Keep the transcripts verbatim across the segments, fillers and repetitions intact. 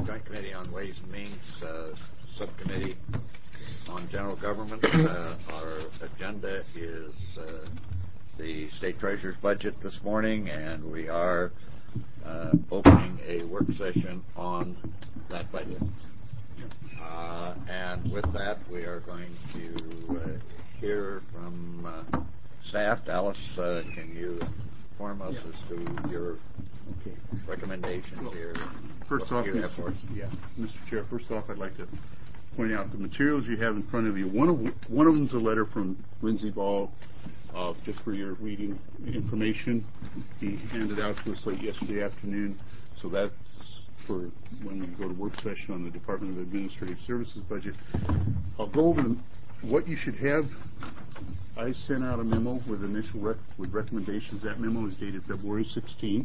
Joint Committee on Ways and Means, uh, Subcommittee on General Government. Uh, our agenda is uh, the State Treasurer's budget this morning, and we are uh, opening a work session on that budget. Uh, and with that, we are going to uh, hear from uh, staff. Alice, uh, can you inform us yeah. as to your okay. recommendations well, here? First off, you have for us? Yeah, Mister Chair, first off, I'd like to point out the materials you have in front of you. One of one of them is a letter from Lindsey Ball, uh, just for your reading information. He handed out to us late yesterday afternoon, so that's for when we go to work session on the Department of Administrative Services budget. I'll go over the, what you should have. I sent out a memo with initial rec with recommendations. That memo is dated February sixteenth.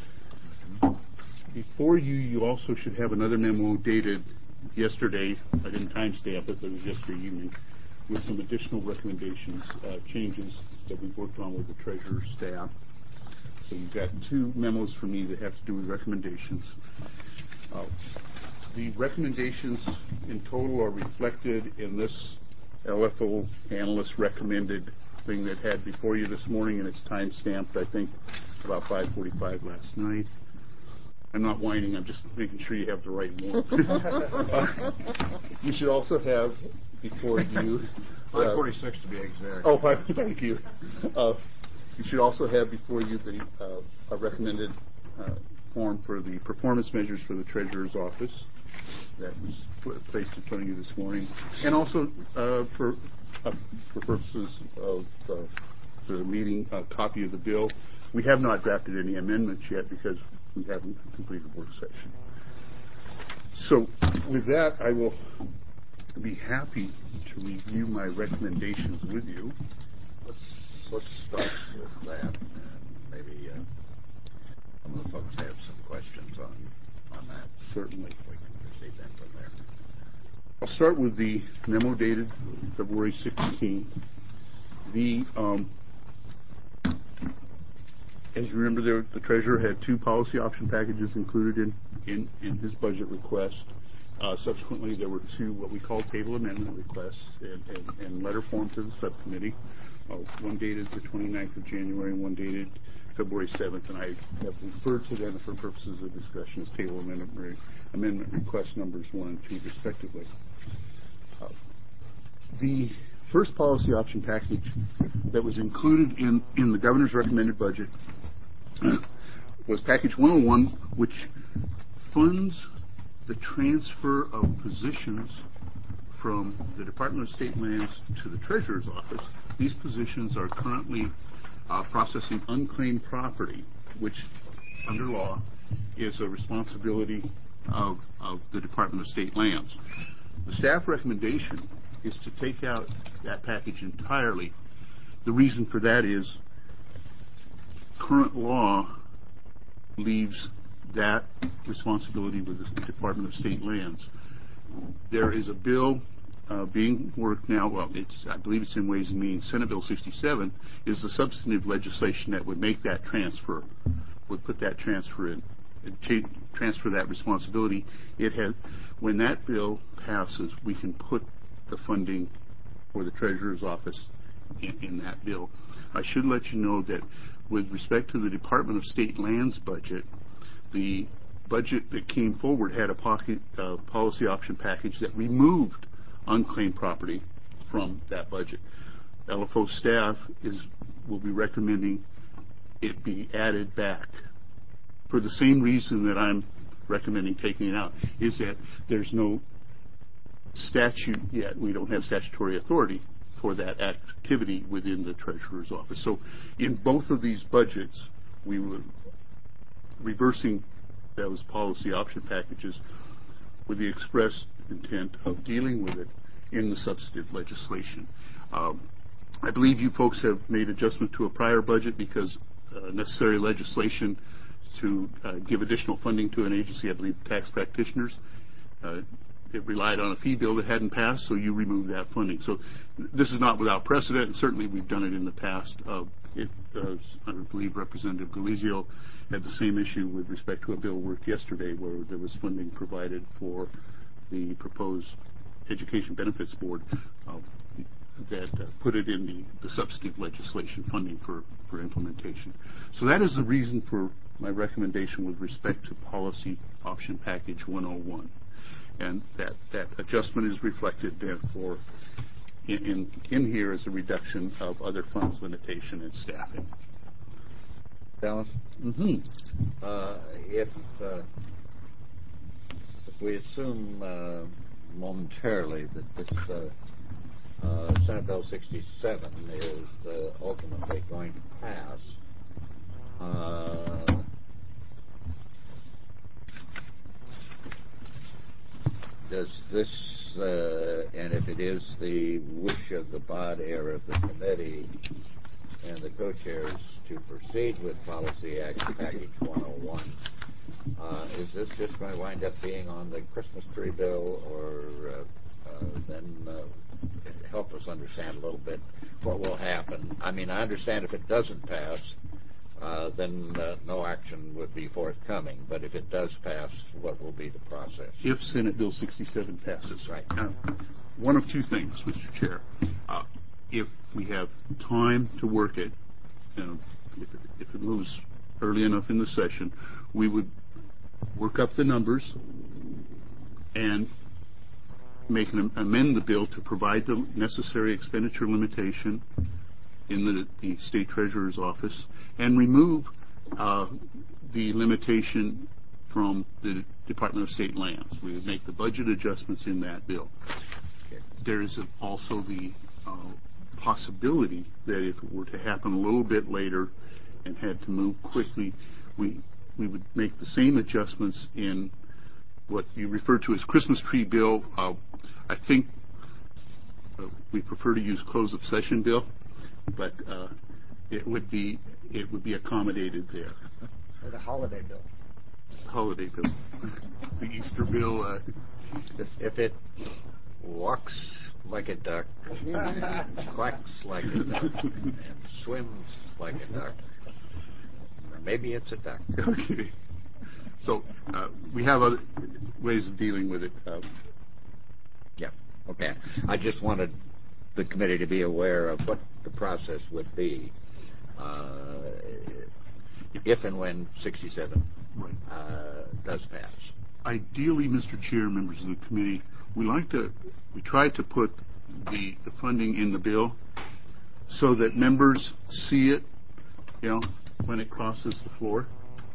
Before you, you also should have another memo dated yesterday. I didn't timestamp it, but it was yesterday evening, with some additional recommendations, uh, changes that we've worked on with the Treasurer's staff. So you've got two memos from me that have to do with recommendations. Uh, the recommendations in total are reflected in this L F O analyst recommended thing that had before you this morning, and it's time stamped, I think, about five forty-five last night. I'm not whining, I'm just making sure you have the right one. uh, you should also have before you uh, five forty-six to be exact. Oh, five, thank you. Uh, you should also have before you the uh, a recommended uh, form for the performance measures for the Treasurer's office that was put, placed in front of you this morning, and also uh, for uh, for purposes of uh, the meeting, a copy of the bill. We have not drafted any amendments yet because we haven't completed the work session. So with that, I will be happy to review my recommendations with you. Let's, let's start with that. And maybe uh, some of the folks have some questions on, on that. Certainly. We can proceed then from there. I'll start with the memo dated February sixteenth. The um, As you remember, there, the Treasurer had two policy option packages included in, in, in his budget request. Uh, subsequently, there were two what we call table amendment requests in, in, in letter form to the subcommittee. Uh, one dated the twenty-ninth of January and one dated February seventh, and I have referred to them for purposes of discussion as table amendment, re amendment request numbers one and two, respectively. Uh, the first policy option package that was included in, in the Governor's recommended budget was package one oh one, which funds the transfer of positions from the Department of State Lands to the Treasurer's office. These positions are currently uh, processing unclaimed property, which under law is a responsibility of, of the Department of State Lands. The staff recommendation is to take out that package entirely. The reason for that is current law leaves that responsibility with the Department of State Lands. There is a bill uh, being worked now. Well, it's, I believe it's in Ways and Means. Senate Bill sixty-seven is the substantive legislation that would make that transfer, would put that transfer in, and transfer that responsibility. It has, when that bill passes, we can put the funding for the Treasurer's office in, in that bill. I should let you know that with respect to the Department of State Lands budget, the budget that came forward had a pocket, uh, policy option package that removed unclaimed property from that budget. L F O staff is will be recommending it be added back for the same reason that I'm recommending taking it out, is that there's no statute yet. We don't have statutory authority for that activity within the Treasurer's office. So in both of these budgets, we were reversing those policy option packages with the express intent of dealing with it in the substantive legislation. Um, I believe you folks have made adjustment to a prior budget because uh, necessary legislation to uh, give additional funding to an agency, I believe tax practitioners, uh, it relied on a fee bill that hadn't passed, so you remove that funding. So this is not without precedent, and certainly we've done it in the past. Uh, it, uh, I believe Representative Galizio had the same issue with respect to a bill worked yesterday where there was funding provided for the proposed Education Benefits Board uh, that uh, put it in the, the substantive legislation funding for, for implementation. So that is the reason for my recommendation with respect to Policy Option Package one oh one. And that, that adjustment is reflected therefore in, in, in here as a reduction of other funds limitation and staffing. Dallas? Mm-hmm. Uh, if, uh, if we assume uh, momentarily that this uh, uh, Senate Bill sixty-seven is uh, ultimately going to pass, uh, does this, uh, and if it is the wish of the bod air of the committee and the co-chairs to proceed with Policy Action Package one oh one, uh, is this just going to wind up being on the Christmas tree bill, or uh, uh, then uh, help us understand a little bit what will happen? I mean, I understand if it doesn't pass, Uh, then uh, no action would be forthcoming. But if it does pass, what will be the process? If Senate Bill sixty-seven passes. Right. Uh, one of two things, Mister Chair. Uh, if we have time to work it, you know, if, it, if it moves early enough in the session, we would work up the numbers and make an amend the bill to provide the necessary expenditure limitation in the, the State Treasurer's office and remove uh, the limitation from the Department of State Lands. We would make the budget adjustments in that bill. Okay. There is also the uh, possibility that if it were to happen a little bit later and had to move quickly, we we would make the same adjustments in what you refer to as Christmas tree bill. Uh, I think uh, we prefer to use close of session bill, but uh, it would be it would be accommodated there. Or the holiday bill. Holiday bill, the Easter bill. Uh, if it walks like a duck, quacks like a duck, and swims like a duck, maybe it's a duck. Okay. So uh, we have other ways of dealing with it. Uh, yeah. Okay. I just wanted the committee to be aware of what the process would be uh, if and when sixty-seven right. uh, does pass. Ideally, Mister Chair, members of the committee, we like to we try to put the, the funding in the bill so that members see it, you know, when it crosses the floor.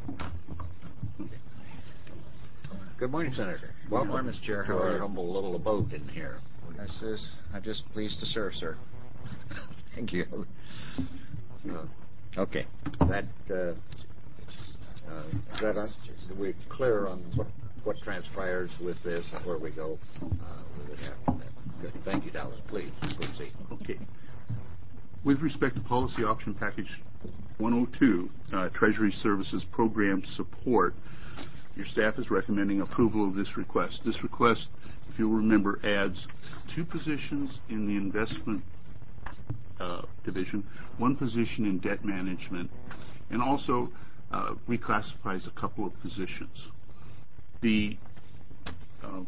Good morning, Senator. Welcome, Good morning, Mister Chair. to How are our you? humble little abode in here. This is, I'm just pleased to serve, sir. Thank you. Uh, okay. That, uh, uh, that us, we're clear on what, what transpires with this and where we go uh, with it after that. Good. Thank you, Dallas. Please proceed. Okay. With respect to Policy Option Package one oh two, uh, Treasury Services Program Support, your staff is recommending approval of this request. This request, if you'll remember, adds two positions in the investment uh, division, one position in debt management, and also uh, reclassifies a couple of positions. The uh,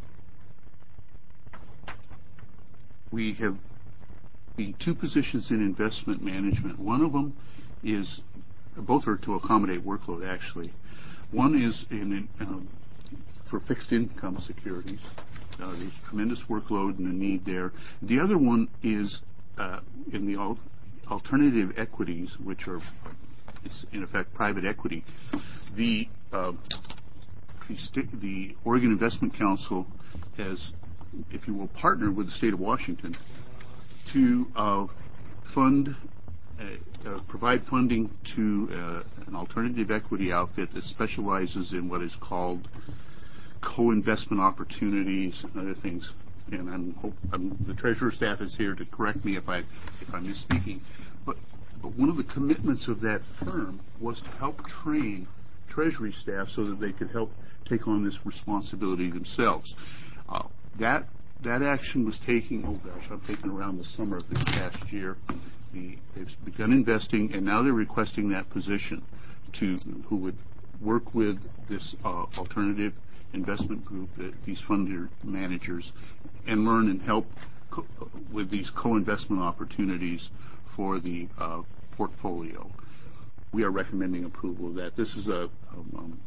we have the two positions in investment management. One of them is, both are to accommodate workload actually. One is in, um, for fixed income securities. Uh, there's tremendous workload and a need there. The other one is uh, in the al- alternative equities, which are, in effect, private equity. The, uh, the, st- the Oregon Investment Council has, if you will, partnered with the state of Washington to uh, fund Uh, uh, provide funding to uh, an alternative equity outfit that specializes in what is called co-investment opportunities and other things. And I'm, hope, I'm the treasurer staff is here to correct me if I if I'm misspeaking. But but one of the commitments of that firm was to help train treasury staff so that they could help take on this responsibility themselves. Uh, that that action was taking, oh gosh, I'm thinking around the summer of this past year. The, they've begun investing, and now they're requesting that position to who would work with this uh, alternative investment group, uh, these fund managers, and learn and help co- with these co-investment opportunities for the uh, portfolio. We are recommending approval of that. This is a um,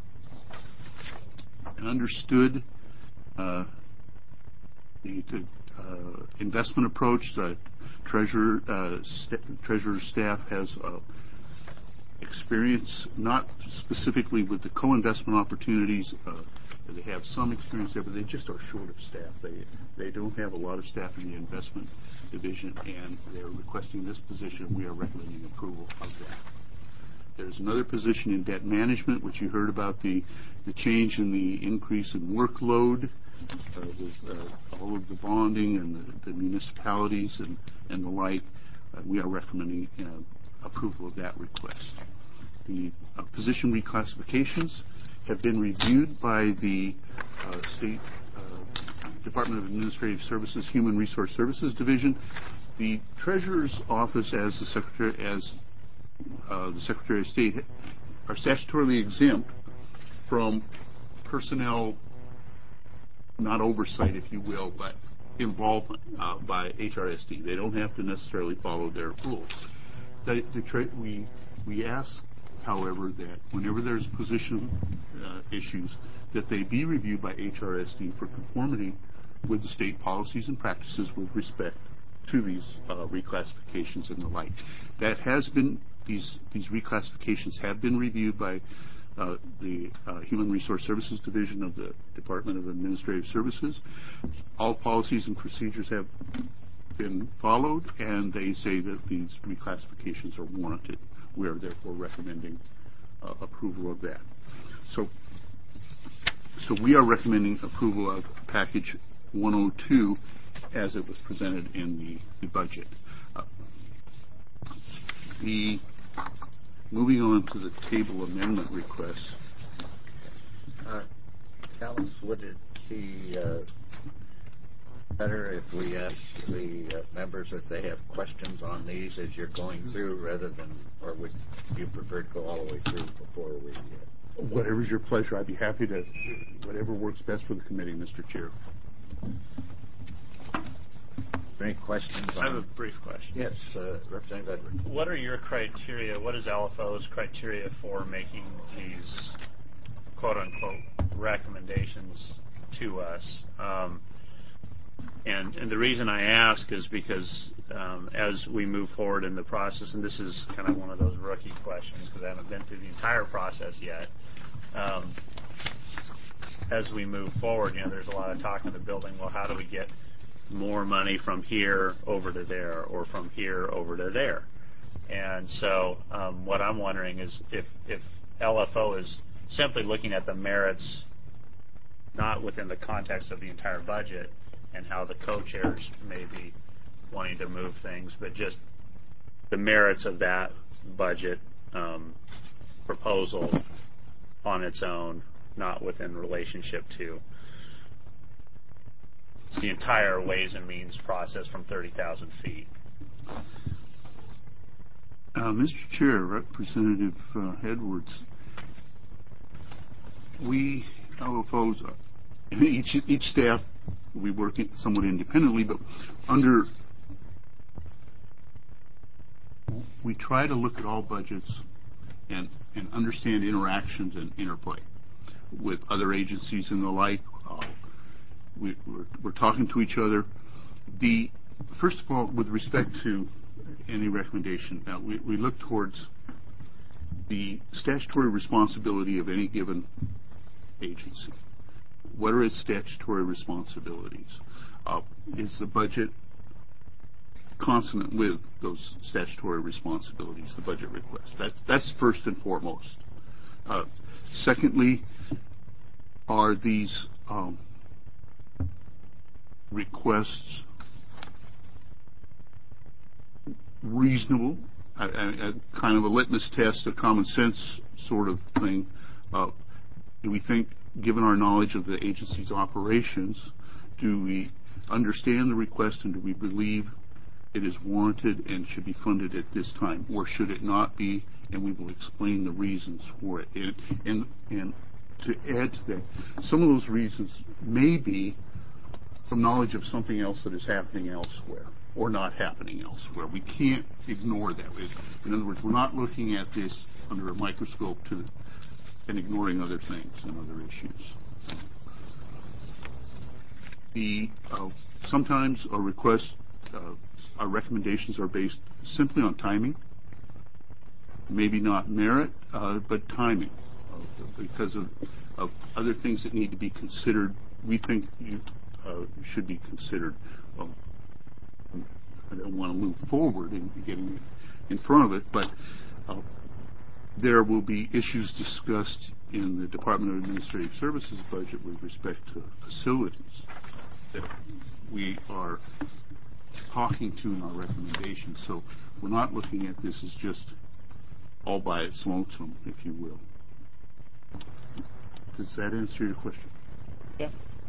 an understood uh, the, the uh, investment approach. The treasurer uh, st- treasurer's staff has uh, experience, not specifically with the co-investment opportunities. Uh, they have some experience there, but they just are short of staff. They they don't have a lot of staff in the investment division, and they're requesting this position. We are recommending approval of that. There's another position in debt management, which you heard about the, the change in the increase in workload uh, with uh, all of the bonding and the, the municipalities and, and the like. Uh, we are recommending uh, approval of that request. The uh, position reclassifications have been reviewed by the uh, State uh, Department of Administrative Services Human Resource Services Division. The Treasurer's Office, as the Secretary, as Uh, the Secretary of State, are statutorily exempt from personnel, not oversight, if you will, but involvement uh, by H R S D. They don't have to necessarily follow their rules. The, the tra- we we ask, however, that whenever there's position uh, issues, that they be reviewed by H R S D for conformity with the state policies and practices with respect to these uh, reclassifications and the like. That has been These, these reclassifications have been reviewed by uh, the uh, Human Resource Services Division of the Department of Administrative Services. All policies and procedures have been followed, and they say that these reclassifications are warranted. We are therefore recommending uh, approval of that. So, so we are recommending approval of Package one oh two as it was presented in the, the budget. Uh, the Moving on to the table amendment requests. Uh, Alice, would it be uh, better if we ask the uh, members if they have questions on these as you're going through, rather than, or would you prefer to go all the way through before we? Uh... Whatever's your pleasure. I'd be happy to. Whatever works best for the committee, Mister Chair. Any questions? I have a brief question. Yes, uh, Representative Edwards. What are your criteria? What is L F O's criteria for making these quote-unquote recommendations to us? Um, and, and the reason I ask is because um, as we move forward in the process, and this is kind of one of those rookie questions because I haven't been through the entire process yet. Um, as we move forward, you know, there's a lot of talk in the building. Well, how do we get more money from here over to there, or from here over to there? And so um, what I'm wondering is if, if L F O is simply looking at the merits, not within the context of the entire budget and how the co-chairs may be wanting to move things, but just the merits of that budget um, proposal on its own, not within relationship to the entire Ways and Means process from thirty thousand feet. Uh, Mister Chair, Representative uh, Edwards, we, L F Os, uh, each, each staff, we work somewhat independently, but under, we try to look at all budgets and, and understand interactions and interplay with other agencies and the like. Uh, We, we're, we're talking to each other. The first of all, with respect to any recommendation, uh, we, we look towards the statutory responsibility of any given agency. What are its statutory responsibilities? Uh, is the budget consonant with those statutory responsibilities, the budget request? That, that's first and foremost. Uh, secondly, are these um, requests reasonable, a, a, a kind of a litmus test, a common sense sort of thing? Uh, do we think, given our knowledge of the agency's operations, do we understand the request and do we believe it is warranted and should be funded at this time, or should it not be, and we will explain the reasons for it. And, and, and to add to that, some of those reasons may be from knowledge of something else that is happening elsewhere or not happening elsewhere. We can't ignore that. In other words, we're not looking at this under a microscope to, and ignoring other things and other issues. The, uh, sometimes our requests, uh, our recommendations are based simply on timing, maybe not merit, uh, but timing, uh, because of, of other things that need to be considered. We think you uh, should be considered. Um, I don't want to move forward in getting in front of it, but uh, there will be issues discussed in the Department of Administrative Services budget with respect to facilities that we are talking to in our recommendations. So we're not looking at this as just all by its lonesome, if you will. Does that answer your question? Yeah.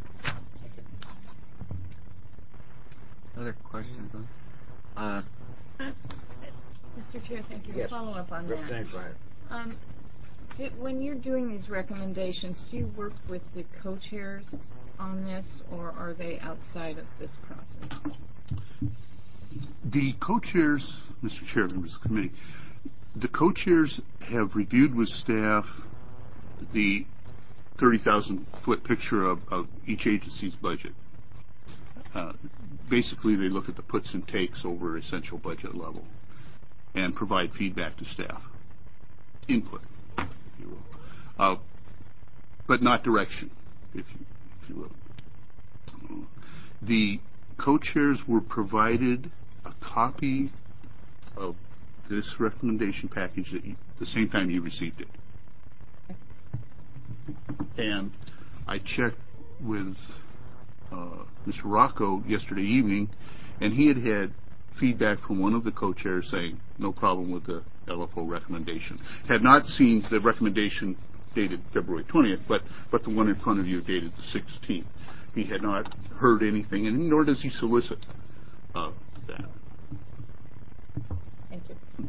Other questions on? Uh, Mister Chair, thank you. yes. Follow up on that. Thanks, Ryan. Um, do, when you're doing these recommendations, do you work with the co-chairs on this, or are they outside of this process? The co-chairs, Mister Chair, members of the committee, the co-chairs have reviewed with staff the thirty thousand foot picture of, of each agency's budget. Uh, basically, they look at the puts and takes over essential budget level and provide feedback to staff, input, if you will, uh, but not direction, if you, if you will. Uh, the co-chairs were provided a copy of this recommendation package at you, the same time you received it. And I checked with uh, Mister Rocco yesterday evening, and he had had feedback from one of the co-chairs saying no problem with the L F O recommendation. Had not seen the recommendation dated February twentieth, but, but the one in front of you dated the sixteenth. He had not heard anything, and nor does he solicit uh, that. Thank you.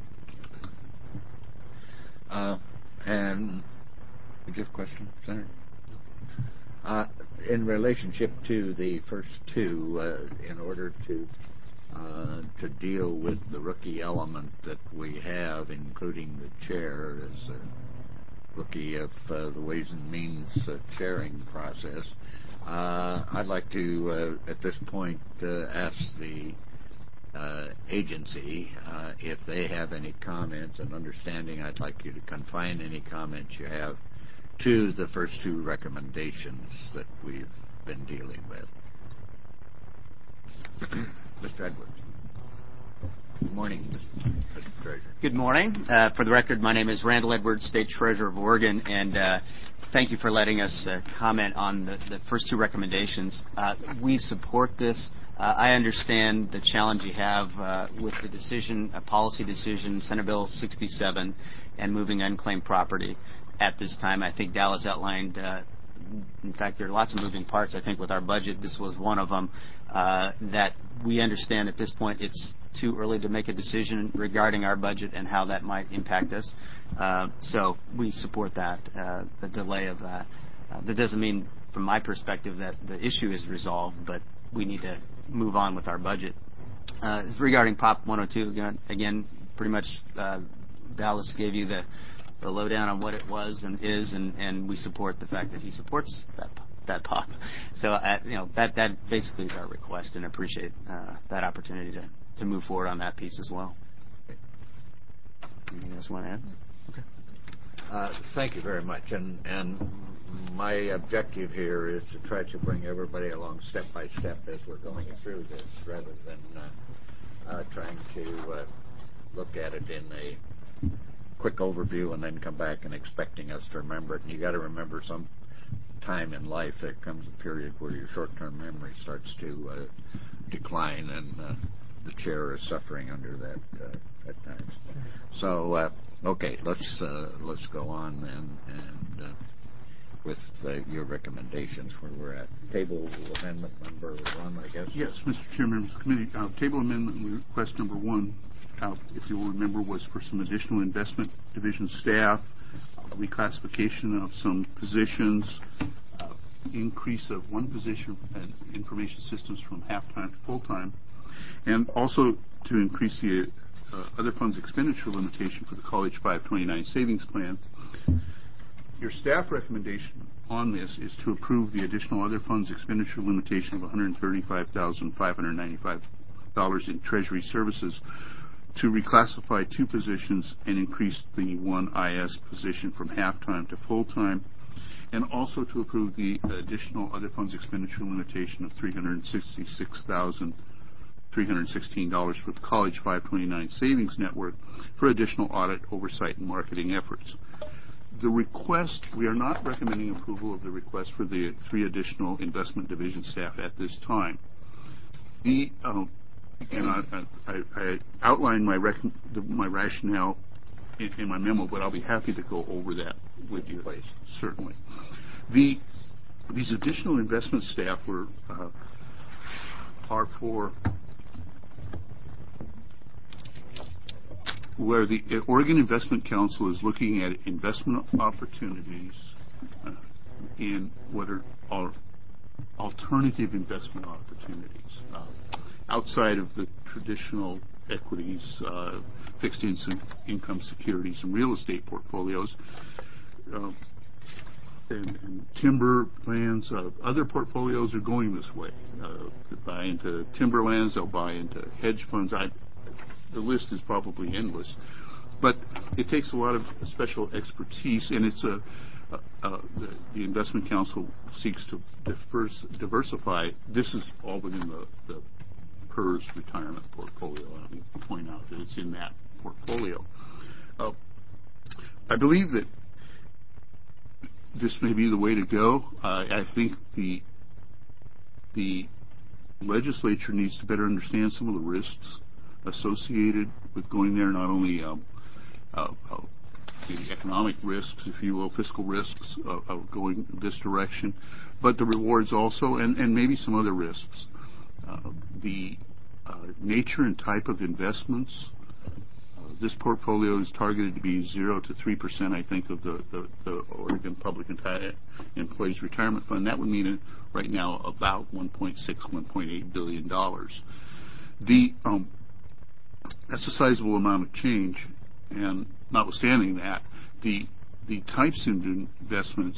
Uh, and just a question, Senator. Uh, in relationship to the first two, uh, in order to uh, to deal with the rookie element that we have, including the chair as a rookie of uh, the Ways and Means uh, chairing process, uh, I'd like to, uh, at this point, uh, ask the uh, agency uh, if they have any comments and understanding. I'd like you to confine any comments you have to the first two recommendations that we've been dealing with. Mister Edwards. Good morning, Mister Treasurer. Good morning. Uh, for the record, my name is Randall Edwards, State Treasurer of Oregon, and uh, thank you for letting us uh, comment on the, the first two recommendations. Uh, we support this. Uh, I understand the challenge you have uh, with the decision, a policy decision, Senate Bill sixty-seven, and moving unclaimed property at this time. I think Dallas outlined, uh, in fact, there are lots of moving parts, I think, with our budget. This was one of them, uh, that we understand at this point it's too early to make a decision regarding our budget and how that might impact us. Uh, so we support that, uh, the delay of that. Uh, that doesn't mean, from my perspective, that the issue is resolved, but we need to move on with our budget. Uh, regarding Prop one oh two, again, again pretty much uh, Dallas gave you the the lowdown on what it was and is, and, and we support the fact that he supports that that P O P. So, uh, you know, that that basically is our request, and appreciate uh, that opportunity to, to move forward on that piece as well. Anything else you want to add? Okay. Uh, thank you very much. And, and my objective here is to try to bring everybody along step by step as we're going through this, rather than uh, uh, trying to uh, look at it in a quick overview and then come back and expecting us to remember it. And you got to remember, some time in life there comes a period where your short-term memory starts to uh, decline, and uh, the chair is suffering under that uh, at times. So, uh, okay, let's uh, let's go on then. And with uh, your recommendations where we're at. Table amendment number one, I guess? Yes, Mister Chairman, members of the committee. Uh, table amendment request number one, uh, if you'll remember, was for some additional investment division staff, uh, reclassification of some positions, uh, increase of one position in information systems from half-time to full-time, and also to increase the uh, other funds expenditure limitation for the College five twenty-nine savings plan. Your staff recommendation on this is to approve the additional other funds expenditure limitation of one hundred thirty-five thousand five hundred ninety-five dollars in Treasury services to reclassify two positions and increase the one I S position from half-time to full-time, and also to approve the additional other funds expenditure limitation of three hundred sixty-six thousand three hundred sixteen dollars for the College five twenty-nine Savings Network for additional audit, oversight, and marketing efforts. The request, we are not recommending approval of the request for the three additional investment division staff at this time. The, um, and I, I, I outlined my, rec- the, my rationale in, in my memo, but I'll be happy to go over that with you, Please. Certainly. The, these additional investment staff were, uh, are for where the Oregon Investment Council is looking at investment opportunities uh, in what are, are alternative investment opportunities uh, outside of the traditional equities, uh, fixed in- income securities, and real estate portfolios. Uh, and, and timber lands, uh, other portfolios are going this way. Uh, they buy into timberlands, they'll buy into hedge funds. I, The list is probably endless, but it takes a lot of special expertise, and it's a, a, a the, the Investment Council seeks to diverse, diversify. This is all within the, the P E R S retirement portfolio. Let me point out that it's in that portfolio. Uh, I believe that this may be the way to go. Uh, I think the the legislature needs to better understand some of the risks associated with going there, not only um, uh, uh, the economic risks, if you will, fiscal risks uh, of going this direction, but the rewards also, and, and maybe some other risks. Uh, the uh, nature and type of investments. Uh, this portfolio is targeted to be zero to three percent, I think, of the, the, the Oregon Public Employees Retirement Fund. That would mean uh, right now about one point six, one point eight billion dollars. The um, That's a sizable amount of change, and notwithstanding that, the the types of investments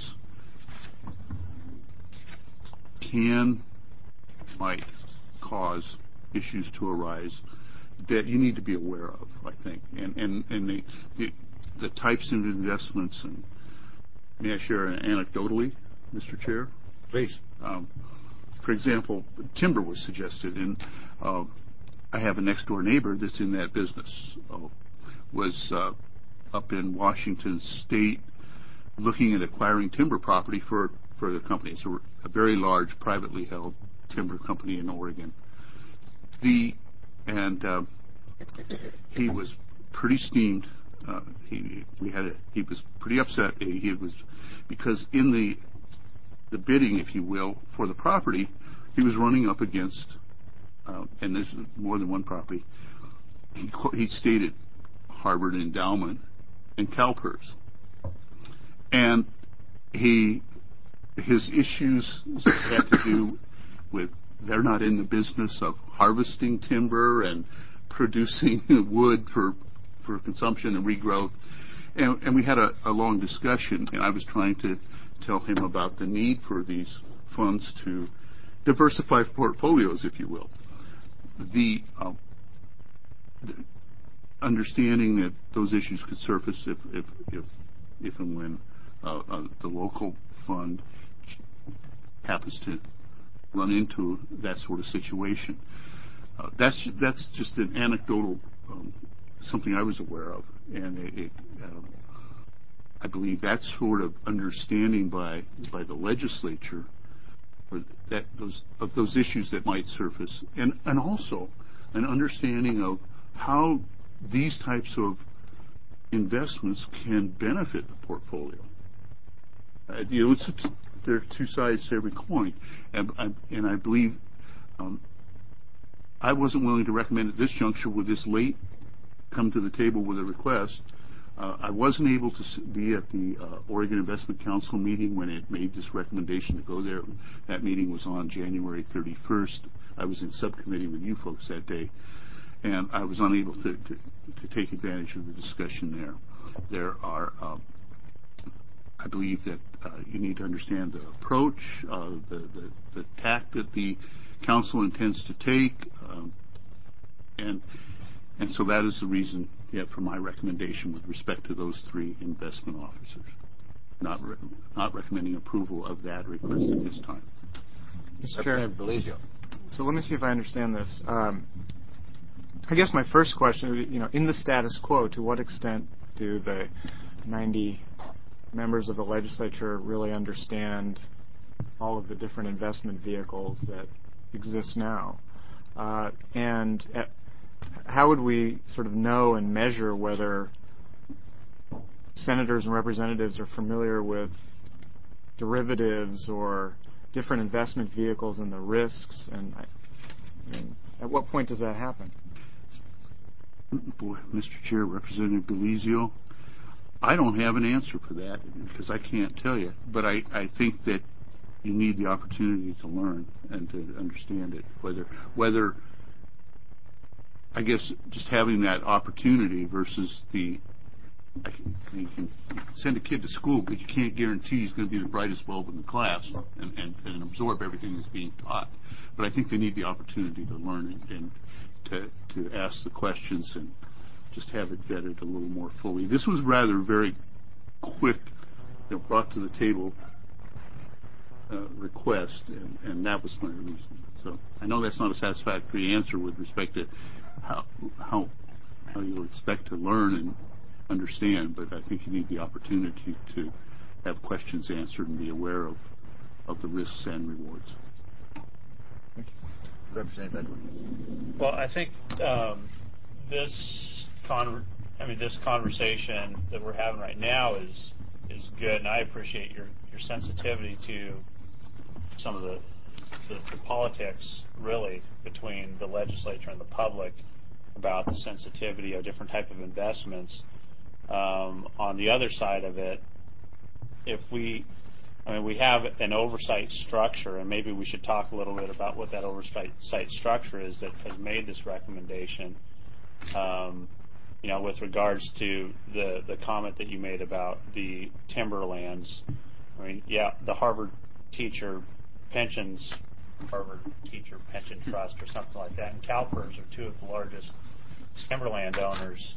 can, might cause issues to arise that you need to be aware of, I think. And and, and the, the the types of investments, and may I share anecdotally, Mister Chair? Please. Um, for example, timber was suggested, and uh, I have a next-door neighbor that's in that business, uh, was uh, up in Washington State looking at acquiring timber property for, for the company. It's a, a very large privately held timber company in Oregon. The And uh, he was pretty steamed. Uh, he we had a, he was pretty upset. He, he was because in the the bidding, if you will, for the property, he was running up against Uh, and there's more than one property, he, he stated Harvard Endowment and CalPERS. And he, his issues had to do with they're not in the business of harvesting timber and producing wood for, for consumption and regrowth. And, and we had a, a long discussion, and I was trying to tell him about the need for these funds to diversify portfolios, if you will. The, um, the understanding that those issues could surface if if if, if and when uh, uh, the local fund happens to run into that sort of situation. Uh, that's that's just an anecdotal um, something I was aware of, and it, it, um, I believe that sort of understanding by by the legislature or that those of those issues that might surface, and and also an understanding of how these types of investments can benefit the portfolio. Uh, you know, it's, there are two sides to every coin, and, I, and I believe um, I wasn't willing to recommend at this juncture, with this late, come to the table with a request. Uh, I wasn't able to be at the uh, Oregon Investment Council meeting when it made this recommendation to go there. That meeting was on January thirty-first. I was in subcommittee with you folks that day, and I was unable to, to, to take advantage of the discussion there. There are, uh, I believe that uh, you need to understand the approach, uh, the, the, the tack that the council intends to take, um, and and so that is the reason yet for my recommendation with respect to those three investment officers. Not re- not recommending approval of that request at this time. Mister Chair, Belizio. so let me see if I understand this. Um, I guess my first question, you know, in the status quo, to what extent do the ninety members of the legislature really understand all of the different investment vehicles that exist now? Uh, and at, how would we sort of know and measure whether senators and representatives are familiar with derivatives or different investment vehicles and the risks? And I, I mean, at what point does that happen? Boy, Mister Chair, Representative Belizio, I don't have an answer for that because I can't tell you. But I, I think that you need the opportunity to learn and to understand it. Whether, whether I guess just having that opportunity versus the, I can, you can send a kid to school, but you can't guarantee he's going to be the brightest bulb in the class and, and, and absorb everything that's being taught. But I think they need the opportunity to learn and, and to, to ask the questions and just have it vetted a little more fully. This was rather very quick, you know, brought to the table uh, request, and, and that was my reason. So I know that's not a satisfactory answer with respect to how how how you expect to learn and understand, but I think you need the opportunity to have questions answered and be aware of, of the risks and rewards. Thank you. Representative Edwards. Well, I think um, this con- I mean this conversation that we're having right now is is good, and I appreciate your, your sensitivity to some of the, the the politics really between the legislature and the public about the sensitivity of different type of investments. Um, on the other side of it, if we, I mean, we have an oversight structure, and maybe we should talk a little bit about what that oversight structure is that has made this recommendation. Um, you know, with regards to the, the comment that you made about the timberlands. I mean, yeah, the Harvard teacher pensions, Harvard Teacher Pension Trust or something like that, and CalPERS are two of the largest timberland owners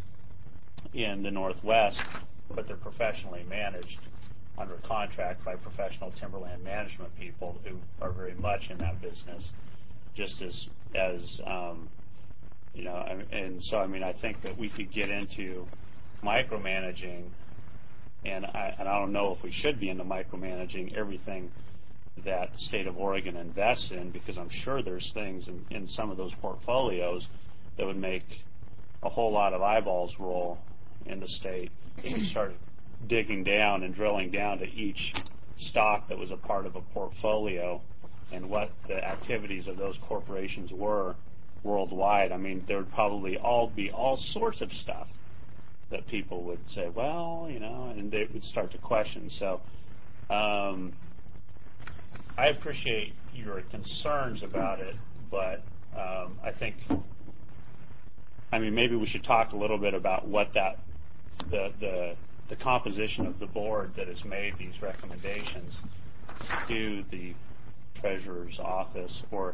in the Northwest, but they're professionally managed under contract by professional timberland management people who are very much in that business, just as, as um, you know, and so, I mean, I think that we could get into micromanaging, and I, and I don't know if we should be into micromanaging everything that the state of Oregon invests in, because I'm sure there's things in, in some of those portfolios that would make a whole lot of eyeballs roll in the state if you started digging down and drilling down to each stock that was a part of a portfolio and what the activities of those corporations were worldwide. I mean, there would probably all be all sorts of stuff that people would say, well, you know, and they would start to question. So um, I appreciate your concerns about it, but um, I think, I mean, maybe we should talk a little bit about what that, the, the, the composition of the board that has made these recommendations to the Treasurer's office, or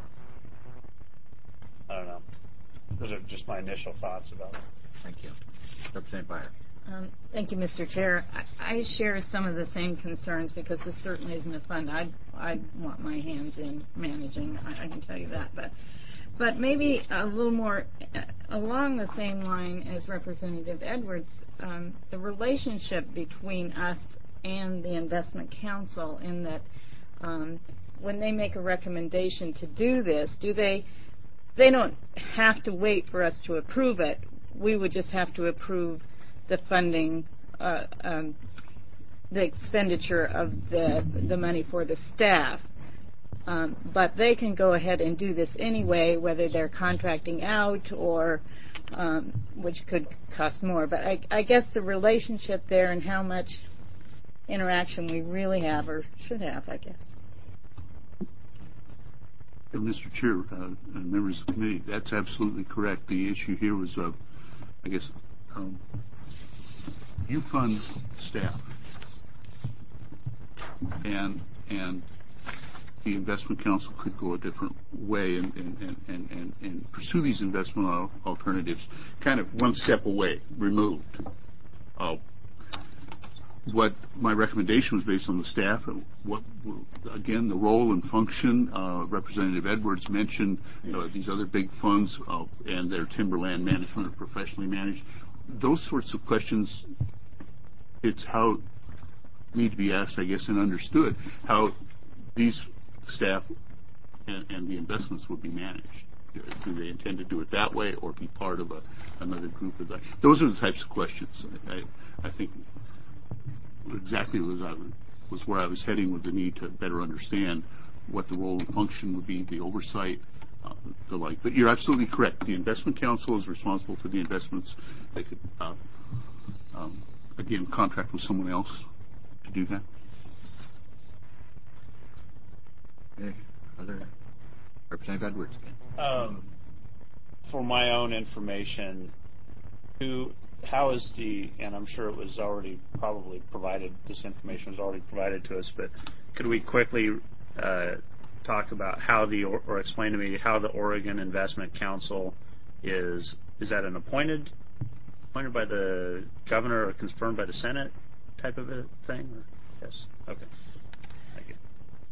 I don't know. Those are just my initial thoughts about it. Thank you. Representative Byer. Um, thank you, Mister Chair. I, I share some of the same concerns because this certainly isn't a fund I'd, I'd want my hands in managing. I, I can tell you that. But, but maybe a little more uh, along the same line as Representative Edwards, um, the relationship between us and the Investment Council, in that um, when they make a recommendation to do this, do they, they don't have to wait for us to approve it. We would just have to approve the funding uh, um, the expenditure of the the money for the staff. Um, but they can go ahead and do this anyway, whether they're contracting out or, um, which could cost more. But I, I guess the relationship there and how much interaction we really have or should have, I guess. Uh, Mister Chair, uh, and members of the committee, that's absolutely correct. The issue here was, uh, I guess, um, you fund staff, and and the investment council could go a different way and, and, and, and, and, and pursue these investment al- alternatives kind of one step away, removed. Uh, what my recommendation was based on the staff, and what, again, the role and function, uh, Representative Edwards mentioned uh, these other big funds uh, and their timberland management or professionally managed. Those sorts of questions, it's how need to be asked, I guess, and understood how these staff and, and the investments would be managed. Do they intend to do it that way or be part of a, another group of that? Those are the types of questions. I, I think exactly was, I, was where I was heading with the need to better understand what the role and function would be, the oversight, uh, the like. But you're absolutely correct. The investment council is responsible for the investments. They could, uh, um, again, contract with someone else to do that. Okay. Other Representative Edwards again. Um, for my own information, who, how is the, and I'm sure it was already probably provided, this information was already provided to us, but could we quickly uh, talk about how the, or, or explain to me how the Oregon Investment Council is, is that an appointed, appointed by the governor or confirmed by the Senate type of a thing? Or? Yes. Okay. Thank you.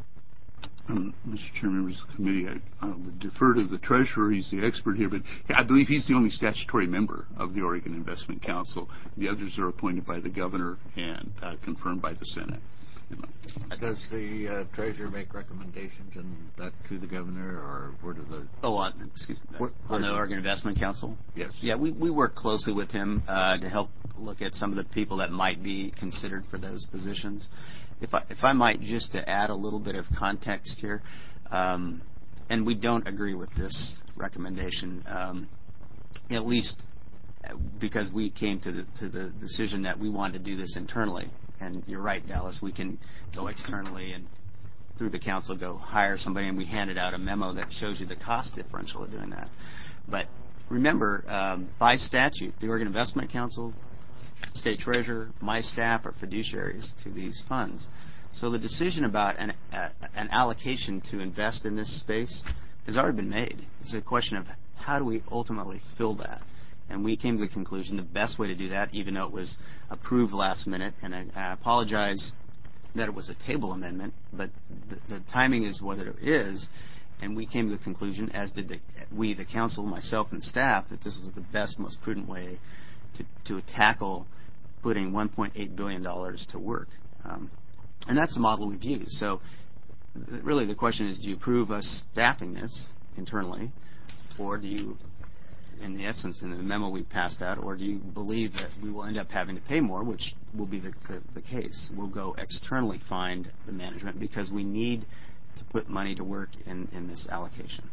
Um, Mister Chair, members of the committee, I, I would defer to the treasurer. He's the expert here, but I believe he's the only statutory member of the Oregon Investment Council. The others are appointed by the governor and uh, confirmed by the Senate. You know. Does the uh, treasurer make recommendations and that to the governor, or where do the? Oh, on, excuse me, Where, on the Oregon Investment Council? Yes. Yeah, we, we work closely with him uh, to help look at some of the people that might be considered for those positions. If I, if I might, just to add a little bit of context here, um, and we don't agree with this recommendation, um, at least because we came to the, to the decision that we wanted to do this internally. And you're right, Dallas, we can go externally and through the council go hire somebody, and we handed out a memo that shows you the cost differential of doing that. But remember, um, by statute, the Oregon Investment Council, state treasurer, my staff are fiduciaries to these funds. So the decision about an, uh, an allocation to invest in this space has already been made. It's a question of how do we ultimately fill that? And we came to the conclusion the best way to do that, even though it was approved last minute, and I, I apologize that it was a table amendment, but the, the timing is what it is, and we came to the conclusion, as did the, we, the council, myself and staff, that this was the best, most prudent way to, to tackle putting one point eight billion dollars to work. Um, and that's the model we've used. So th- really the question is, do you approve us staffing this internally, or do you, in the essence, in the memo we passed out, or do you believe that we will end up having to pay more, which will be the, the, the case. We'll go externally find the management because we need to put money to work in, in this allocation.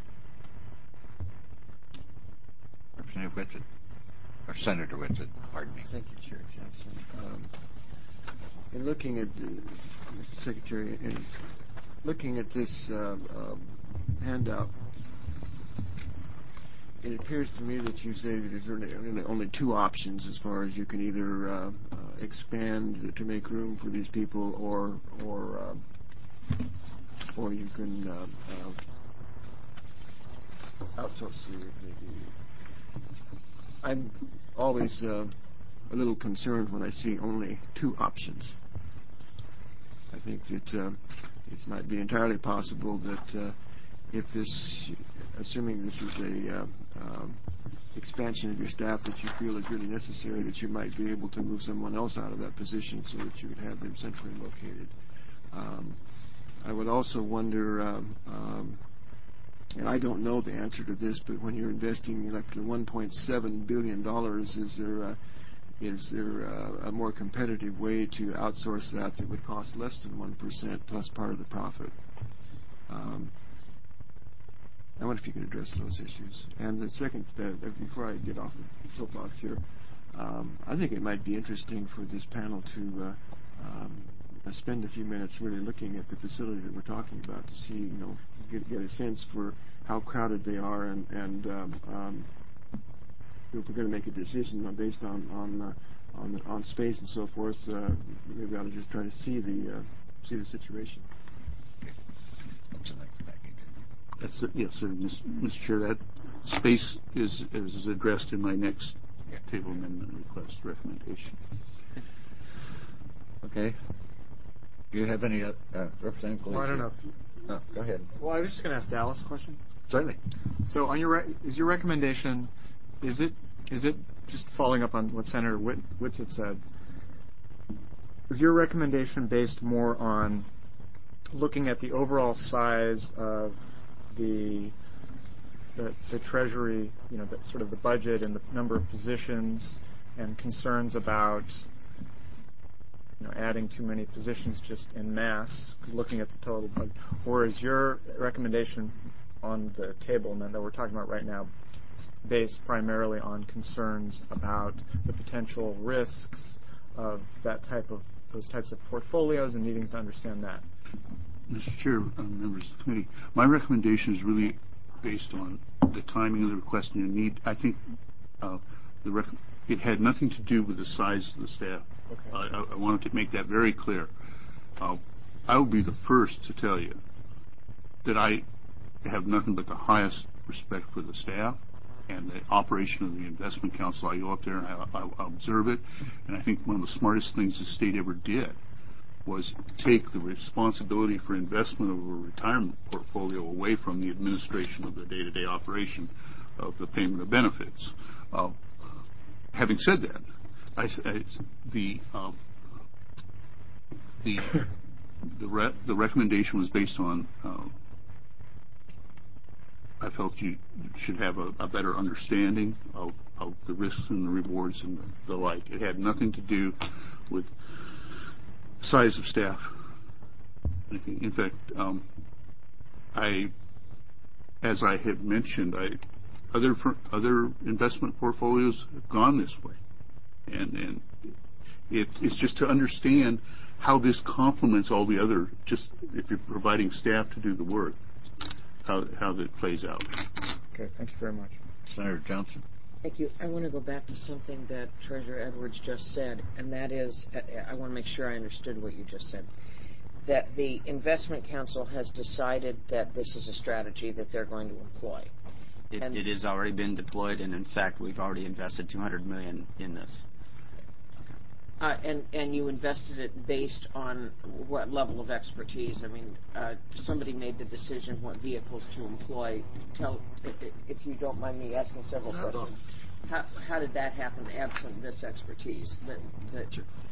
Representative Whitsitt, or Senator Whitsitt, pardon me. Thank you, Chair Johnson. Um, in looking at, the, Mister Secretary, in looking at this uh, um, handout, it appears to me that you say that there's only, only two options as far as you can either uh, uh, expand to make room for these people, or or uh, or you can uh, uh, outsource the, the. I'm always uh, a little concerned when I see only two options. I think that uh, it might be entirely possible that uh, if this, assuming this is a uh, um, expansion of your staff that you feel is really necessary, that you might be able to move someone else out of that position so that you could have them centrally located. Um, I would also wonder, um, um, and I don't know the answer to this, but when you're investing like one point seven billion dollars, is there a, is there uh, a more competitive way to outsource that that would cost less than one percent plus part of the profit? Um, I wonder if you could address those issues. And the second, uh, before I get off the soapbox here, um, I think it might be interesting for this panel to uh, um, spend a few minutes really looking at the facility that we're talking about to see, you know, get, get a sense for how crowded they are, and, and um, um, if we're going to make a decision based on on uh, on, on space and so forth, uh, maybe I ought to just try to see the uh, see the situation. That's it. Yes, sir. Mister Chair, that space is is addressed in my next table amendment request recommendation. Okay. Do you have any uh, uh, Representative? Well, I don't know. If you, no, go ahead. Well, I was just going to ask Dallas a question. Certainly. So, on your re- is your recommendation, is it is it just following up on what Senator Whit- Whitsitt said? Is your recommendation based more on looking at the overall size of the the, the Treasury, you know, the, sort of the budget and the number of positions, and concerns about, you know, adding too many positions just en masse, looking at the total budget? Or is your recommendation on the table and that we're talking about right now based primarily on concerns about the potential risks of that type of those types of portfolios and needing to understand that? Mister Chair, uh, members of the committee, my recommendation is really based on the timing of the request and the need. I think uh, the rec- it had nothing to do with the size of the staff. Okay. I, I, I wanted to make that very clear. Uh, I will be the first to tell you that I have nothing but the highest respect for the staff and the operation of the Investment Council. I go up there and I, I, I observe it, and I think one of the smartest things the state ever did was take the responsibility for investment of a retirement portfolio away from the administration of the day-to-day operation of the payment of benefits. Uh, having said that, I, I, the um, the the, re- the recommendation was based on. Uh, I felt you should have a, a better understanding of, of the risks and the rewards and the, the like. It had nothing to do with size of staff. In fact, um, I, as I have mentioned, I, other other investment portfolios have gone this way, and and it, it's just to understand how this complements all the other. Just if you're providing staff to do the work, how how that plays out. Okay, thank you very much, Senator Johnson. Thank you. I want to go back to something that Treasurer Edwards just said, and that is, I want to make sure I understood what you just said, that the Investment Council has decided that this is a strategy that they're going to employ. It, it has already been deployed, and in fact, we've already invested two hundred million dollars in this. Uh, and, and you invested it based on what level of expertise? I mean, uh, somebody made the decision what vehicles to employ. Tell, if, if you don't mind me asking several Not questions. How, how did that happen absent this expertise? That, that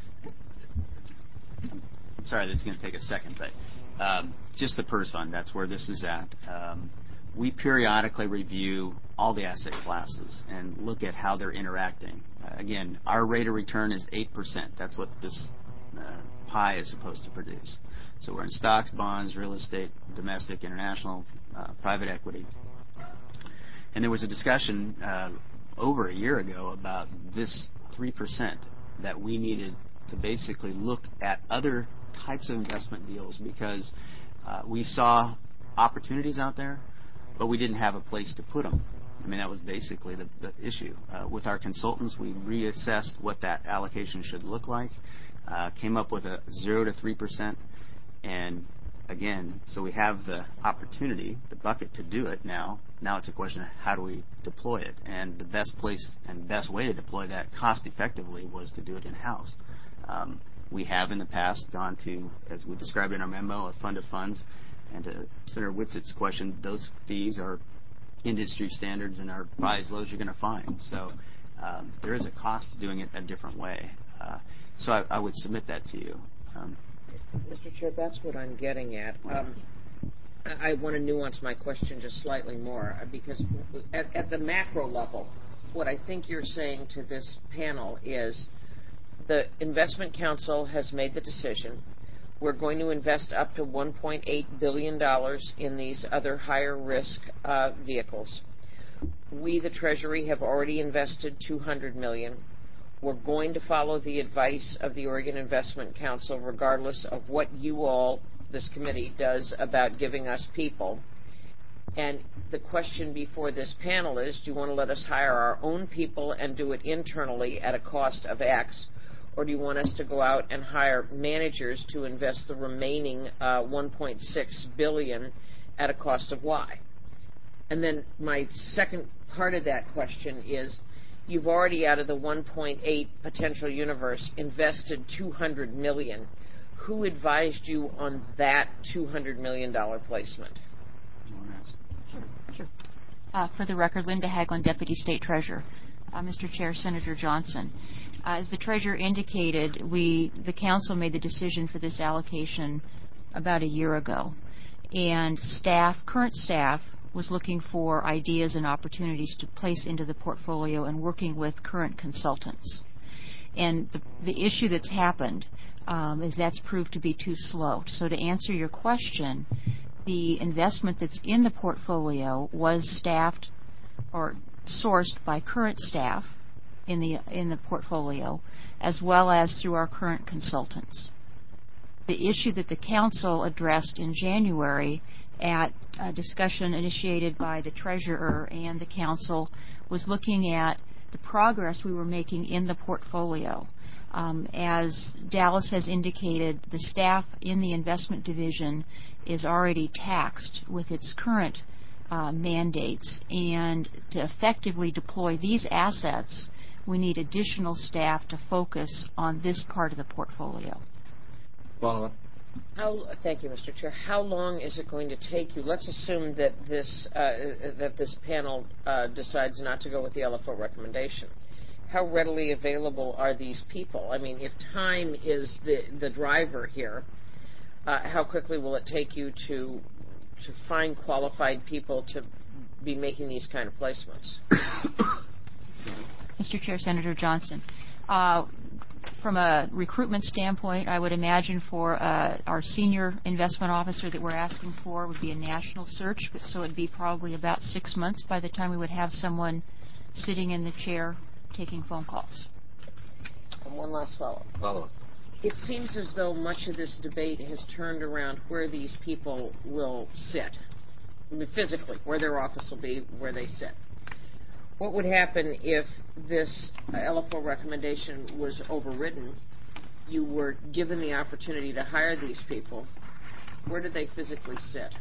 Sorry, this is going to take a second, but um, just the PERS fund, that's where this is at. Um, we periodically review all the asset classes and look at how they're interacting. Uh, again, our rate of return is eight percent. That's what this uh, pie is supposed to produce. So we're in stocks, bonds, real estate, domestic, international, uh, private equity. And there was a discussion uh, over a year ago about this three percent that we needed to basically look at other types of investment deals because uh, we saw opportunities out there, but we didn't have a place to put them. I mean, that was basically the, the issue. Uh, with our consultants, we reassessed what that allocation should look like, uh, came up with a zero to three percent, and again, so we have the opportunity, the bucket to do it now. Now it's a question of how do we deploy it, and the best place and best way to deploy that cost effectively was to do it in-house. Um, we have in the past gone to, as we described in our memo, a fund of funds, and to Senator Whitsitt's question, those fees are industry standards and are probably as low as you're going to find. So um, there is a cost to doing it a different way. Uh, so I, I would submit that to you. Um, Mister Chair, that's what I'm getting at. Um, I want to nuance my question just slightly more because at, at the macro level, what I think you're saying to this panel is The Investment Council has made the decision. We're going to invest up to one point eight billion dollars in these other higher risk uh, vehicles. We, the Treasury, have already invested two hundred million dollars. We're going to follow the advice of the Oregon Investment Council, regardless of what you all, this committee, does about giving us people. And the question before this panel is, do you want to let us hire our own people and do it internally at a cost of X, or do you want us to go out and hire managers to invest the remaining uh, one point six billion dollars at a cost of Y? And then my second part of that question is, you've already, out of the one point eight potential universe, invested two hundred million dollars. Who advised you on that two hundred million dollars placement? Sure, sure. Uh, for the record, Linda Haglund, Deputy State Treasurer. Uh, Mister Chair, Senator Johnson. Uh, as the Treasurer indicated, we, the Council made the decision for this allocation about a year ago. And staff, current staff, was looking for ideas and opportunities to place into the portfolio and working with current consultants. And the, the issue that's happened um, is that's proved to be too slow. So to answer your question, the investment that's in the portfolio was staffed or sourced by current staff in the in the portfolio, as well as through our current consultants. The issue that the Council addressed in January at a discussion initiated by the Treasurer and the Council was looking at the progress we were making in the portfolio. Um, as Dallas has indicated, the staff in the investment division is already taxed with its current uh, mandates, and to effectively deploy these assets, we need additional staff to focus on this part of the portfolio. Follow-up. How, thank you, Mister Chair. How long is it going to take you? Let's assume that this uh, that this panel uh, decides not to go with the L F O recommendation. How readily available are these people? I mean, if time is the the driver here, uh, how quickly will it take you to to find qualified people to be making these kind of placements? Mister Chair, Senator Johnson. Uh, From a recruitment standpoint, I would imagine for uh, our senior investment officer that we're asking for would be a national search, but so it would be probably about six months by the time we would have someone sitting in the chair taking phone calls. And one last follow-up. Follow-up. It seems as though much of this debate has turned around where these people will sit, I mean, physically, where their office will be, where they sit. What would happen if this L F O recommendation was overridden? You were given the opportunity to hire these people. Where did they physically sit?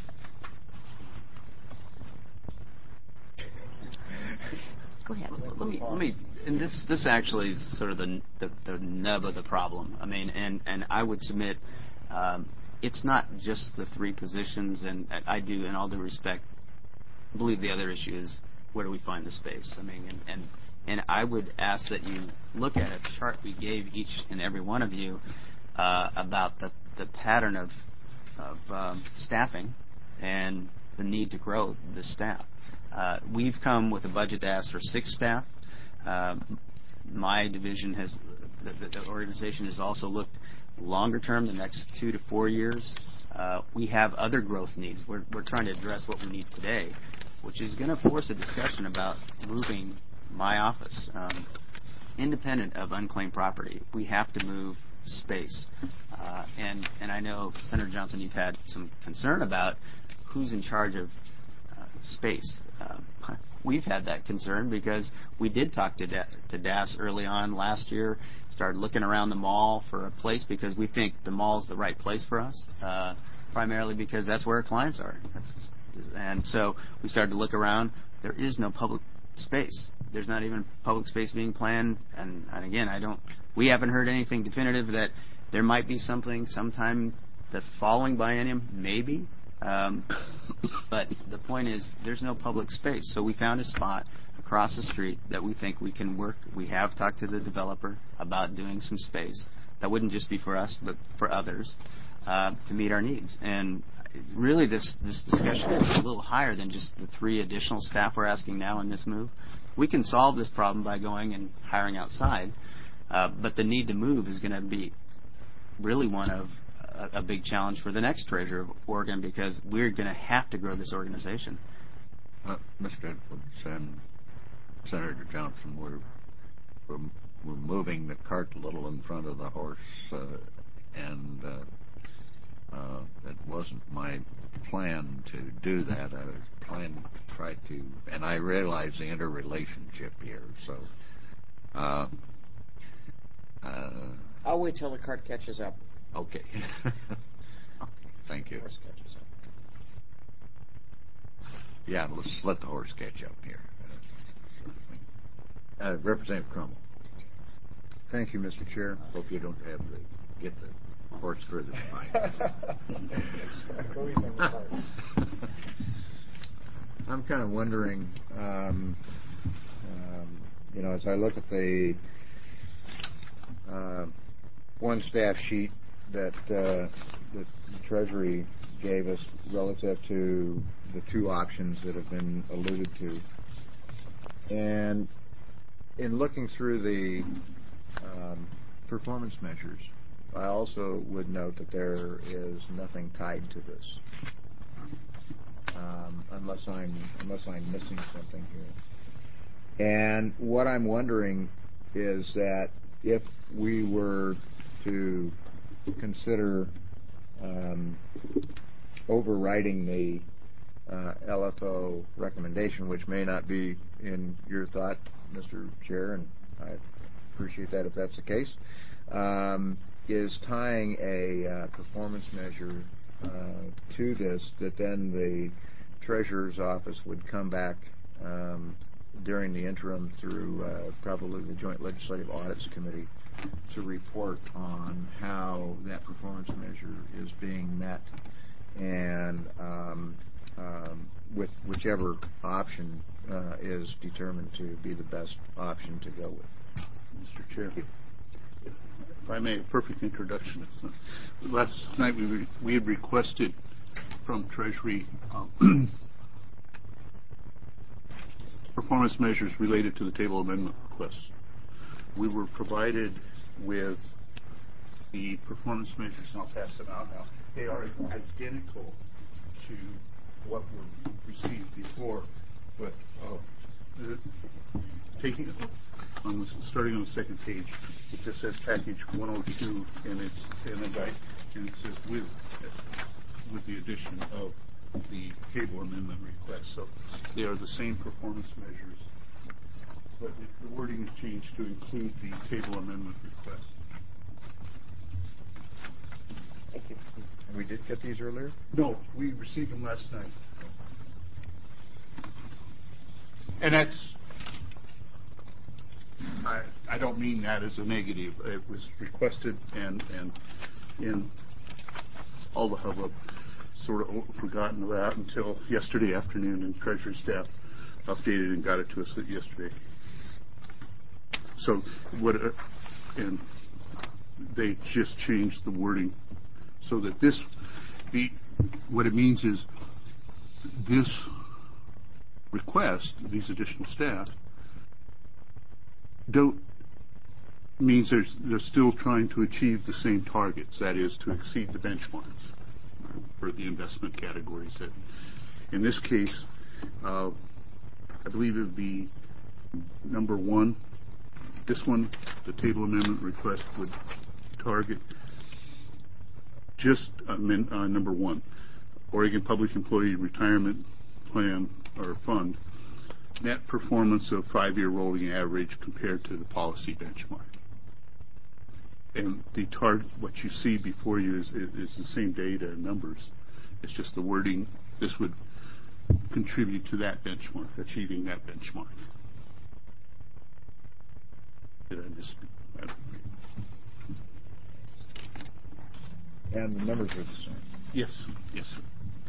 Go ahead. Let me, let me, and this, this actually is sort of the, the, the nub of the problem. I mean, and, and I would submit um, it's not just the three positions, and I do, in all due respect, believe the other issue is where do we find the space? I mean, and, and, and I would ask that you look at a chart we gave each and every one of you uh, about the, the pattern of, of um, staffing and the need to grow the staff. Uh, we've come with a budget to ask for six staff. Um, my division has, the, the organization has also looked longer term, the next two to four years. Uh, we have other growth needs. We're, we're trying to address what we need today, which is going to force a discussion about moving my office. Um, independent of unclaimed property, we have to move space. Uh, and, and I know, Senator Johnson, you've had some concern about who's in charge of uh, space. Uh, we've had that concern because we did talk to, da- to D A S early on last year, started looking around the mall for a place because we think the mall's the right place for us, uh, primarily because that's where our clients are. That's And so we started to look around. There is no public space. There's not even public space being planned. And, and again, I don't. We haven't heard anything definitive that there might be something sometime the following biennium, maybe. Um, but the point is, there's no public space. So we found a spot across the street that we think we can work. We have talked to the developer about doing some space that wouldn't just be for us, but for others, uh, to meet our needs. And really, this, this discussion is a little higher than just the three additional staff we're asking now in this move. We can solve this problem by going and hiring outside, Uh, but the need to move is going to be really one of a, a big challenge for the next treasurer of Oregon, because we're going to have to grow this organization. Uh, Mister Edwards and Senator Johnson, we're, we're we're moving the cart a little in front of the horse, uh, and uh, uh, it wasn't my plan to do that. I was planning to try to, and I realize the interrelationship here. So, uh, uh, I'll wait till the cart catches up. Okay. Thank you. Horse catches up. Yeah, let's let the horse catch up here. Uh, Representative Crummell. Thank you, Mister Chair. Hope you don't have the get the horse further behind. I'm kind of wondering, um, um, you know, as I look at the uh, one staff sheet that uh, that the Treasury gave us relative to the two options that have been alluded to, and in looking through the um, performance measures, I also would note that there is nothing tied to this, um, unless I'm unless I'm missing something here. And what I'm wondering is that if we were to consider um, overriding the uh, L F O recommendation, which may not be in your thought, Mister Chair, and I appreciate that if that's the case, um, is tying a uh, performance measure uh, to this, that then the Treasurer's Office would come back um, during the interim through uh, probably the Joint Legislative Audits Committee to report on how that performance measure is being met, and um, um, with whichever option uh, is determined to be the best option to go with. Mister Chair, if I may, a perfect introduction. Last night we re- we had requested from Treasury um, performance measures related to the table amendment requests. We were provided with the performance measures, and I'll pass them out now. They are identical to what were received before, but uh, the, taking on the, starting on the second page, it just says package one oh two, and it's and it, and it says with with the addition of the cable amendment request. So they are the same performance measures, but it, the wording is changed to include the cable amendment request. Thank you. And we did get these earlier? No, we received them last night. And that's, I, I don't mean that as a negative. It was requested, and, and in all the hubbub, sort of forgotten about until yesterday afternoon, and Treasury staff updated and got it to us yesterday. So what, uh, and they just changed the wording so that this, the, what it means is this request, these additional staff, don't means they're, they're still trying to achieve the same targets, that is, to exceed the benchmarks for the investment categories. That, in this case, uh, I believe it would be number one. This one, the table amendment request would target just uh, min, uh, number one, Oregon Public Employee Retirement Plan or Fund, net performance of five-year rolling average compared to the policy benchmark. And the target, what you see before you is, is the same data and numbers. It's just the wording. This would contribute to that benchmark, achieving that benchmark. Did I misspeak? And the numbers are the same. Yes, yes, sir.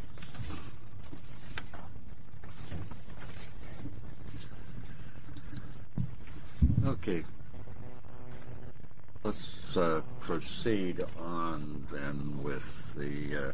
Okay. Let's uh, proceed on then with the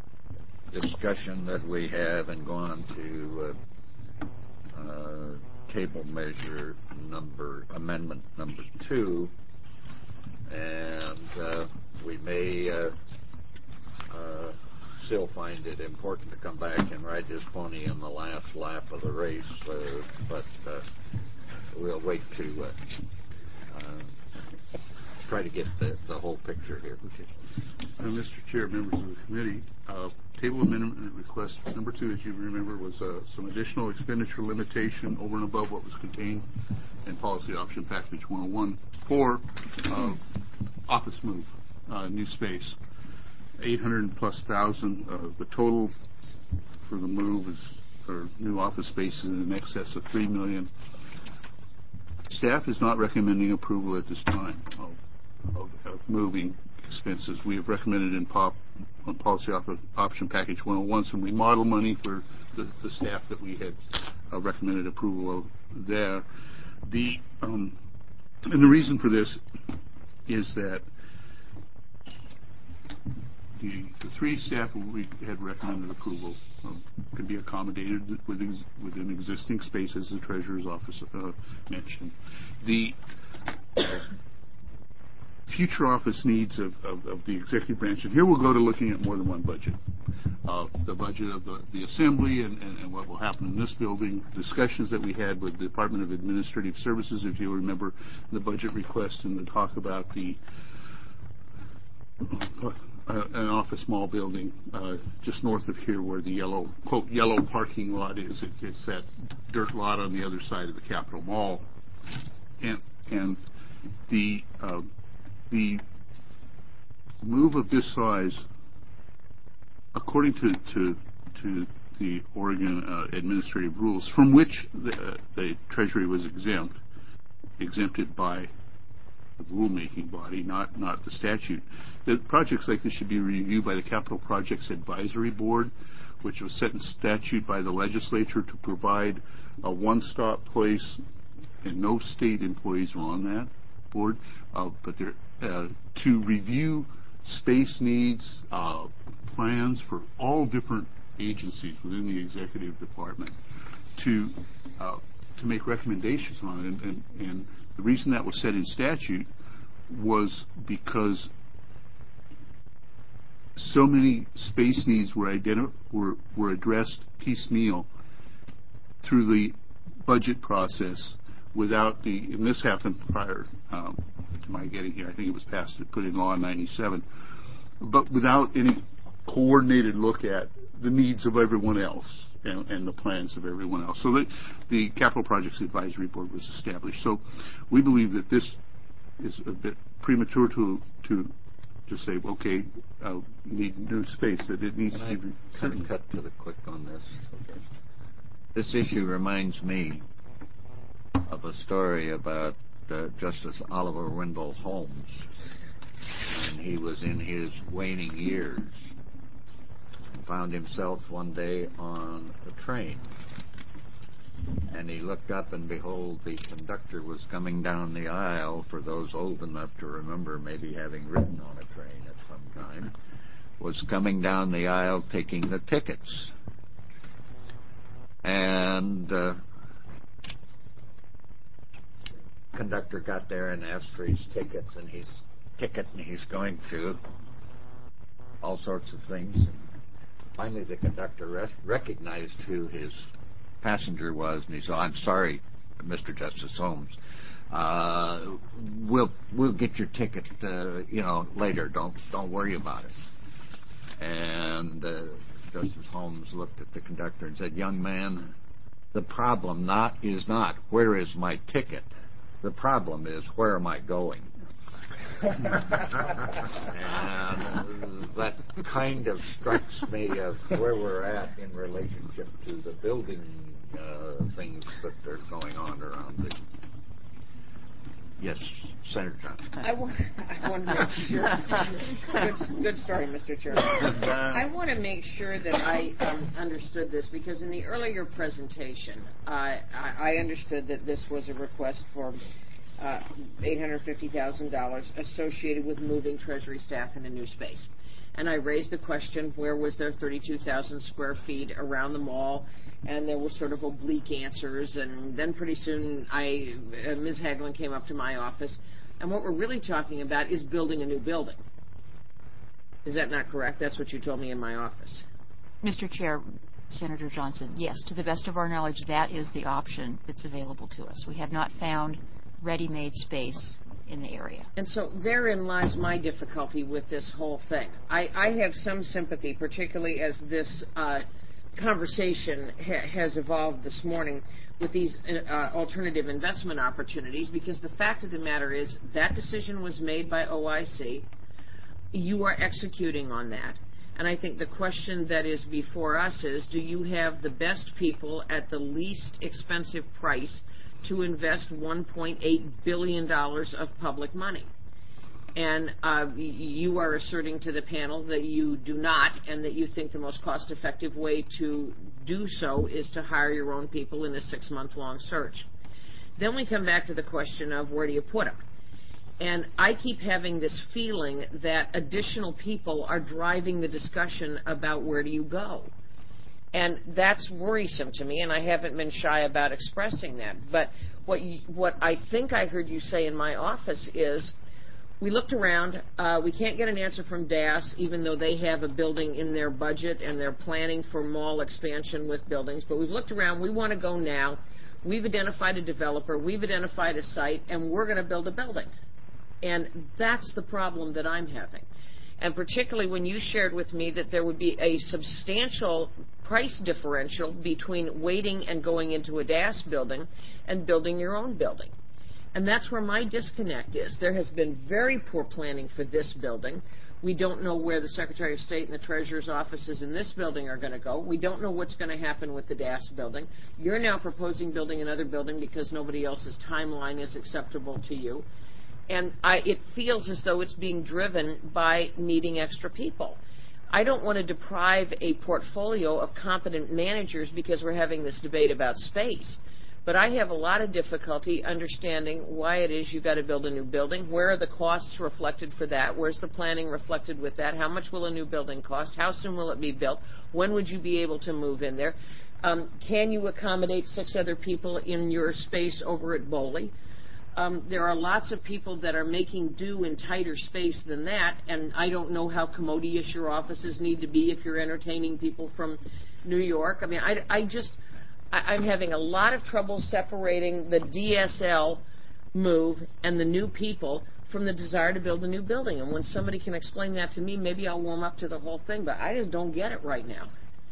uh, discussion that we have and go on to uh, uh, table measure number, amendment number two, and uh, we may uh, uh, still find it important to come back and ride this pony in the last lap of the race, uh, but uh, we'll wait to uh, uh, try to get the, the whole picture here. Okay. Uh, Mister Chair, members of the committee, uh, table amendment request number two, as you remember, was uh, some additional expenditure limitation over and above what was contained in policy option package one oh one for uh, office move, uh, new space. eight hundred plus thousand. Uh, the total for the move is, or new office space is in excess of three million. Staff is not recommending approval at this time of, of, of moving expenses. We have recommended in pop on policy op- option package one oh one some remodel money for the, the staff that we had uh, recommended approval of there. The um, and the reason for this is that the, the three staff we had recommended approval um, could be accommodated within, within existing space, as the Treasurer's Office uh, mentioned. The uh, future office needs of, of, of the executive branch, and here we'll go to looking at more than one budget. Uh, the budget of the, the Assembly and, and, and what will happen in this building, discussions that we had with the Department of Administrative Services, if you remember the budget request and the talk about the uh, an office mall building uh, just north of here where the yellow, quote, yellow parking lot is. It, it's that dirt lot on the other side of the Capitol Mall. And, and the, uh, the move of this size, according to, to, to the Oregon uh, administrative rules, from which the, uh, the Treasury was exempt, exempted by the rulemaking body, not not the statute, that projects like this should be reviewed by the Capital Projects Advisory Board, which was set in statute by the legislature to provide a one-stop place, and no state employees are on that board, uh, but they're uh, to review space needs, uh, plans for all different agencies within the executive department, to uh, to make recommendations on it. And, and, and the reason that was set in statute was because so many space needs were, identi- were, were addressed piecemeal through the budget process without the, and this happened prior um, to my getting here, I think it was passed, put in law in ninety-seven, but without any coordinated look at the needs of everyone else. And, and the plans of everyone else. So the, the Capital Projects Advisory Board was established. So we believe that this is a bit premature to to just say, okay, uh, need new space, that it needs Can to be I kind of cut to the quick on this? Okay. This issue reminds me of a story about uh, Justice Oliver Wendell Holmes, and he was in his waning years. Found himself one day on a train, and he looked up, and behold, the conductor was coming down the aisle. For those old enough to remember maybe having ridden on a train at some time, was coming down the aisle taking the tickets. And uh, conductor got there and asked for his tickets, and his ticket, and he's going through all sorts of things. Finally, the conductor res- recognized who his passenger was, and he said, "I'm sorry, Mister Justice Holmes. Uh, we'll we'll get your ticket, uh, you know, later. Don't don't worry about it." And uh, Justice Holmes looked at the conductor and said, "Young man, the problem not is not where is my ticket. The problem is where am I going?" And that kind of strikes me of where we're at in relationship to the building uh, things that are going on around the. Yes, Senator Johnson. I want, I want to make sure. Good, good story, Mister Chairman. I want to make sure that I um, understood this, because in the earlier presentation, uh, I, I understood that this was a request for Uh, eight hundred fifty thousand dollars associated with moving Treasury staff into new space. and I raised the question, where was there thirty-two thousand square feet around the mall? And there were sort of oblique answers, and then pretty soon I, uh, Miz Hagelin came up to my office, and what we're really talking about is building a new building. Is that not correct? That's what you told me in my office. Mister Chair, Senator Johnson, yes, to the best of our knowledge, that is the option that's available to us. We have not found ready-made space in the area. And so therein lies my difficulty with this whole thing. I, I have some sympathy, particularly as this uh, conversation ha- has evolved this morning with these uh, alternative investment opportunities, because the fact of the matter is that decision was made by O I C. You are executing on that. And I think the question that is before us is, do you have the best people at the least expensive price to invest one point eight billion dollars of public money? And uh, you are asserting to the panel that you do not, and that you think the most cost-effective way to do so is to hire your own people in a six-month-long search. Then we come back to the question of, where do you put them? And I keep having this feeling that additional people are driving the discussion about where do you go. And that's worrisome to me, and I haven't been shy about expressing that. But what you, what I think I heard you say in my office is, we looked around, uh, we can't get an answer from D A S, even though they have a building in their budget and they're planning for mall expansion with buildings. But we've looked around, we want to go now. We've identified a developer, we've identified a site, and we're going to build a building. And that's the problem that I'm having. And particularly when you shared with me that there would be a substantial price differential between waiting and going into a D A S building and building your own building. And that's where my disconnect is. There has been very poor planning for this building. We don't know where the Secretary of State and the Treasurer's offices in this building are going to go. We don't know what's going to happen with the D A S building. You're now proposing building another building because nobody else's timeline is acceptable to you. And I, it feels as though it's being driven by needing extra people. I don't want to deprive a portfolio of competent managers because we're having this debate about space. But I have a lot of difficulty understanding why it is you've got to build a new building. Where are the costs reflected for that? Where's the planning reflected with that? How much will a new building cost? How soon will it be built? When would you be able to move in there? Um, can you accommodate six other people in your space over at Boley? Um, there are lots of people that are making do in tighter space than that, and I don't know how commodious your offices need to be if you're entertaining people from New York. I mean, I, I just, I, I'm having a lot of trouble separating the D S L move and the new people from the desire to build a new building. And when somebody can explain that to me, maybe I'll warm up to the whole thing, but I just don't get it right now.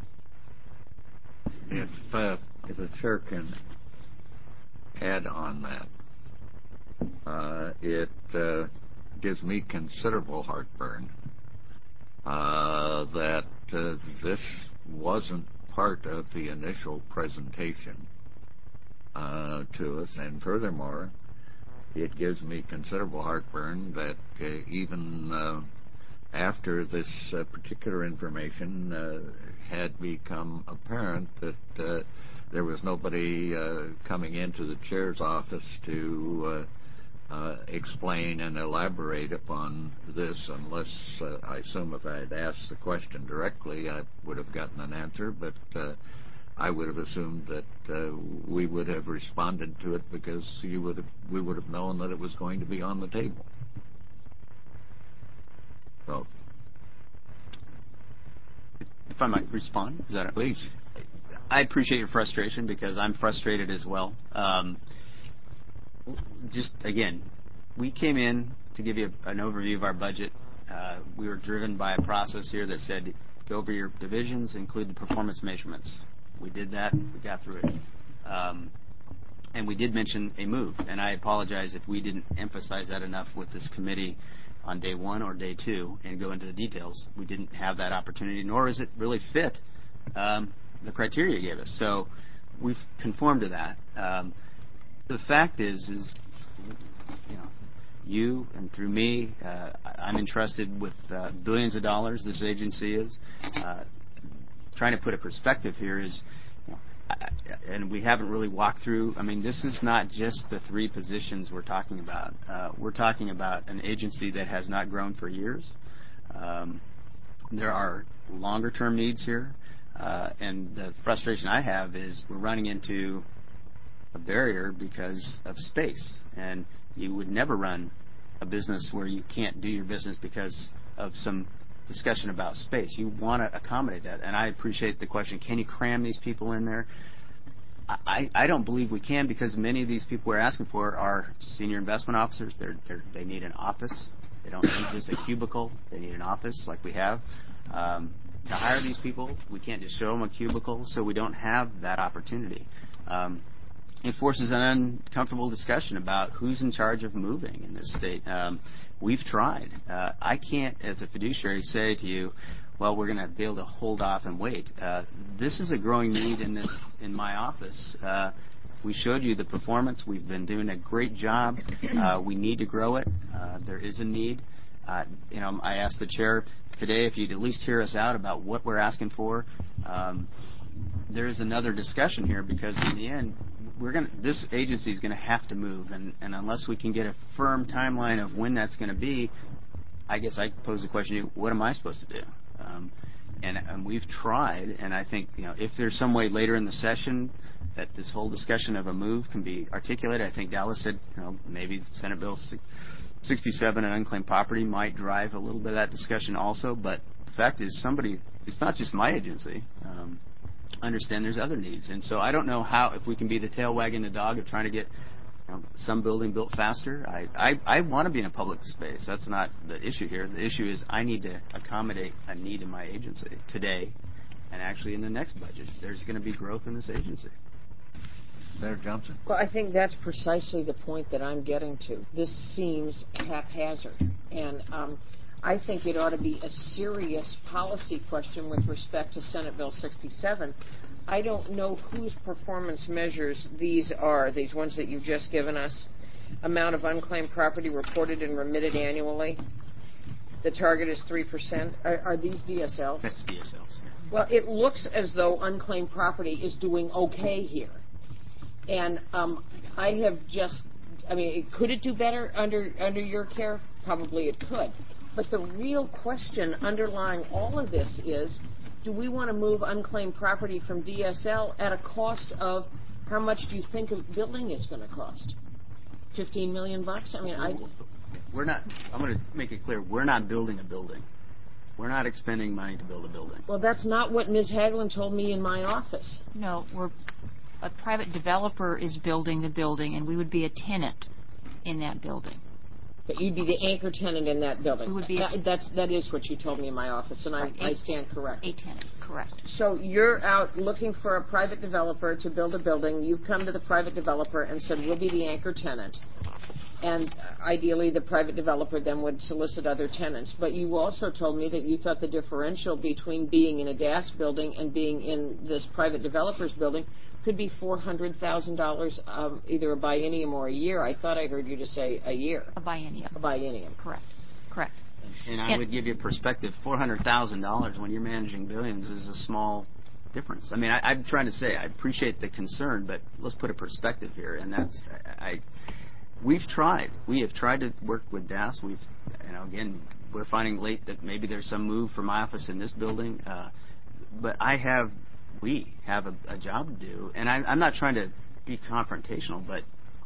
If, uh, if the chair can add on that. Uh, it uh, gives me considerable heartburn uh, that uh, this wasn't part of the initial presentation uh, to us, and furthermore, it gives me considerable heartburn that uh, even uh, after this uh, particular information uh, had become apparent that uh, there was nobody uh, coming into the chair's office to uh, Uh, explain and elaborate upon this, unless uh, I assume if I had asked the question directly, I would have gotten an answer, but uh, I would have assumed that uh, we would have responded to it because you would have, we would have known that it was going to be on the table. So, if I might respond, is that it? Please. I appreciate your frustration because I'm frustrated as well. Um, Just, again, we came in to give you an overview of our budget. Uh, we were driven by a process here that said, go over your divisions, include the performance measurements. We did that. We got through it. Um, and we did mention a move. And I apologize if we didn't emphasize that enough with this committee on day one or day two and go into the details. We didn't have that opportunity, nor is it really fit um, the criteria you gave us. So we've conformed to that. Um, The fact is, is you know, you and through me, uh, I'm entrusted with uh, billions of dollars. This agency is uh, trying to put a perspective here. Is you know, I, and we haven't really walked through. I mean, this is not just the three positions we're talking about. Uh, we're talking about an agency that has not grown for years. Um, there are longer-term needs here, uh, and the frustration I have is we're running into a barrier because of space, and you would never run a business where you can't do your business because of some discussion about space. You want to accommodate that, and I appreciate the question, can you cram these people in there? I, I don't believe we can, because many of these people we're asking for are senior investment officers. They're, they're, they need an office. They don't need just a cubicle. They need an office like we have. Um, to hire these people, we can't just show them a cubicle, so we don't have that opportunity. Um, it forces an uncomfortable discussion about who's in charge of moving in this state. Um, we've tried. Uh, I can't, as a fiduciary, say to you, well, we're going to be able to hold off and wait. Uh, this is a growing need in this in my office. Uh, we showed you the performance. We've been doing a great job. Uh, we need to grow it. Uh, there is a need. Uh, you know, I asked the chair today if you'd at least hear us out about what we're asking for. Um, there is another discussion here, because in the end, we're going this agency is going to have to move, and, and unless we can get a firm timeline of when that's going to be, I guess I pose the question to you, what am I supposed to do? Um, and, and we've tried, and I think, you know, if there's some way later in the session that this whole discussion of a move can be articulated, I think Dallas said, you know, maybe Senate Bill sixty-seven and unclaimed property might drive a little bit of that discussion also. But the fact is, somebody, it's not just my agency. Um, understand there's other needs, and so I don't know how, if we can be the tail wagging the dog of trying to get, you know, some building built faster. I, I, I want to be in a public space. That's not the issue here. The issue is I need to accommodate a need in my agency today, and actually in the next budget. There's going to be growth in this agency. Senator Johnson? Well, I think that's precisely the point that I'm getting to. This seems haphazard, and um, I think it ought to be a serious policy question with respect to Senate Bill sixty-seven. I don't know whose performance measures these are, these ones that you've just given us. Amount of unclaimed property reported and remitted annually. The target is three percent. Are, are these D S Ls? That's D S Ls. Well, it looks as though unclaimed property is doing okay here. And um, I have just, I mean, could it do better under under your care? Probably it could. But the real question underlying all of this is, do we want to move unclaimed property from D S L at a cost of, how much do you think a building is going to cost? Fifteen million bucks? I mean, I. We're not. I'm going to make it clear. We're not building a building. We're not expending money to build a building. Well, that's not what Miz Hagelin told me in my office. No, we're a private developer is building the building, and we would be a tenant in that building. But you'd be the anchor tenant in that building. We would be that, that's, that is what you told me in my office, and right, I, a, I stand corrected. A tenant, correct. So you're out looking for a private developer to build a building. You've come to the private developer and said, we'll be the anchor tenant. And ideally, the private developer then would solicit other tenants. But you also told me that you thought the differential between being in a D A S building and being in this private developer's building could be four hundred thousand dollars, um, either a biennium or a year. I thought I heard you just say a year. A biennium. A biennium. Correct. Correct. And I and would give you perspective. Four hundred thousand dollars when you're managing billions is a small difference. I mean, I, I'm trying to say I appreciate the concern, but let's put a perspective here. And that's I. I We've tried. We have tried to work with D A S. We've, you know, again, we're finding late that maybe there's some move for my office in this building. Uh, but I have, we have a, a job to do, and I, I'm not trying to be confrontational, but